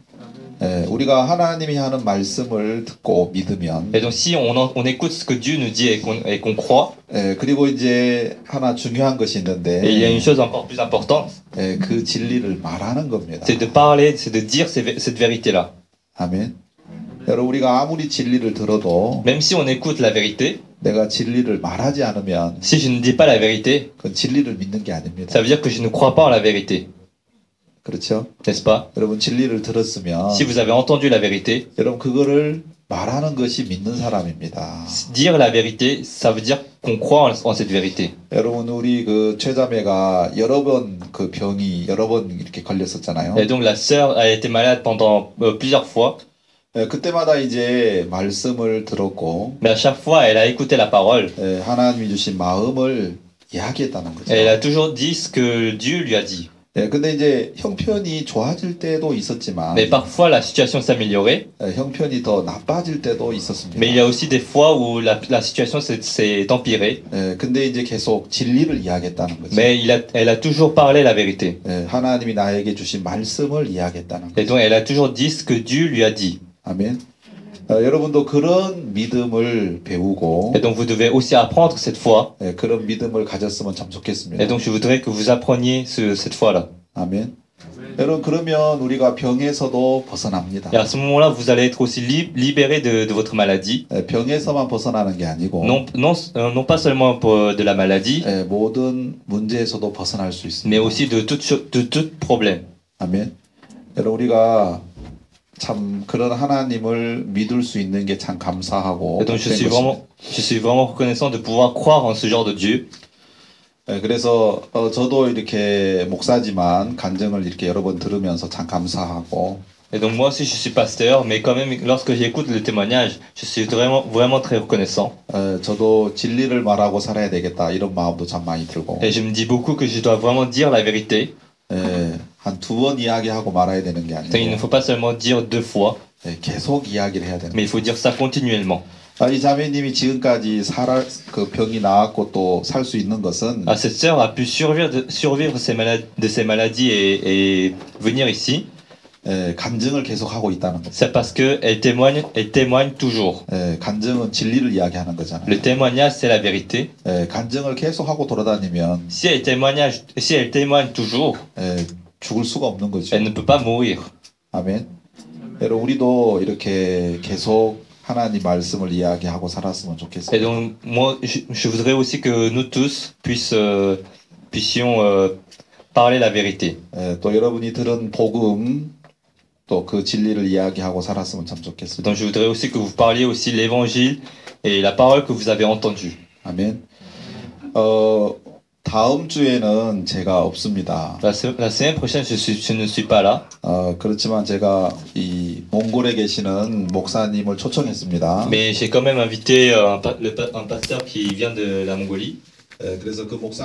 우리가 하나님이 하는 말씀을 듣고 믿으면 Et donc si on écoute ce que Dieu nous dit et qu'on croit, 그리고 이제 하나 중요한 것이 et il y a une 있는데 chose encore plus importante, 그 진리를 말하는 겁니다. c'est de parler, c'est de dire cette vérité-là. 아멘. 여러분 우리가 아무리 진리를 들어도 Même si on écoute la vérité, 내가 진리를 말하지 않으면 si je ne dis pas la vérité, 그건 진리를 믿는 게 아닙니다. ça veut dire que je ne crois pas en la vérité, 그렇죠? n'est-ce pas? 여러분 진리를 들었으면 Si vous avez entendu la vérité, 여러분 그거를 말하는 것이 믿는 사람입니다. dire la vérité, ça veut dire qu'on croit en cette vérité. 여러분 우리 그 최자매가 여러 번 그 병이 여러 번 이렇게 걸렸었잖아요. Et donc la sœur a été malade pendant plusieurs fois, 그때마다 이제 말씀을 들었고 mais à chaque fois elle a écouté la parole 하나님이 주신 마음을 이야기했다는 거죠. et elle a toujours dit ce que Dieu lui a dit. 근데 이제 형편이 좋아질 때도 있었지만 Mais parfois la situation s'améliorait, 형편이 더 나빠질 때도 있었습니다. mais il y a aussi des fois où la situation s'est empirée. 근데 이제 계속 진리를 이야기했다는 거죠. Mais elle a toujours parlé la vérité. 하나님이 나에게 주신 말씀을 이야기했다는 Et 거죠. donc elle a toujours dit ce que Dieu lui a dit. 아멘. 여러분도 그런 믿음을 배우고 Et donc vous devez aussi apprendre cette foi. 그런 믿음을 가졌으면 참 Et 좋겠습니다. donc je voudrais que vous appreniez cette foi-là. 아멘. 여러분 그러면 우리가 병에서도 벗어납니다. Et à ce moment-là, vous allez être aussi libéré de votre maladie. 병에서만 벗어나는 게 아니고 Non pas seulement de la maladie, 모든 문제에서도 벗어날 수 있습니다. mais aussi de tout problème. 아멘. 여러분 우리가 참 그런 하나님을 믿을 수 있는 게 참 감사하고 Et donc je 복된 것입니다. suis vraiment reconnaissant de pouvoir croire en ce genre de Dieu. 그래서 저도 이렇게 목사지만 간증을 이렇게 여러 번 들으면서 참 감사하고 Et donc moi aussi je suis pasteur, mais quand même lorsque j'écoute le témoignage, je suis vraiment très reconnaissant. 저도 진리를 말하고 살아야 되겠다 이런 마음도 참 많이 들고 Et je me dis beaucoup que je dois vraiment dire la vérité. 한 두 번 이야기하고 말아야 되는 게 Donc il ne 아니고 faut pas seulement dire 2 fois, 계속 이야기를 해야 되는 mais il faut dire ça continuellement. 이 자매님이 지금까지 그 병이 나았고 또 살 수 있는 것은 Ah, cette sœur a pu survivre de ces maladies et venir ici. 간증을 계속 하고 있다는 거죠. C'est parce que elle témoigne toujours. 간증은 진리를 이야기하는 거잖아요. Le témoignage, c'est la vérité. 간증을 계속 하고 돌아다니면 Si elle témoigne toujours, 죽을 수가 없는 거죠. elle ne peut pas mourir. 아멘. 여러분 우리도 이렇게 계속 하나님 말씀을 이야기하고 살았으면 Et 좋겠어요. donc, moi, je voudrais aussi que nous tous puissions parler la vérité. 또 여러분이 들은 복음 또 그 진리를 이야기하고 살았으면 참 좋겠습니다. Donc, je voudrais aussi que vous parliez aussi l'évangile et la parole que vous avez entendue. 아멘. 다음 주에는 제가 없습니다. La semaine prochaine, je ne suis pas là. 그렇지만 제가 이 몽골에 계시는 목사님을 초청했습니다. Mais j'ai quand même invité un pasteur qui vient de la Mongolie. 그래서 그 목사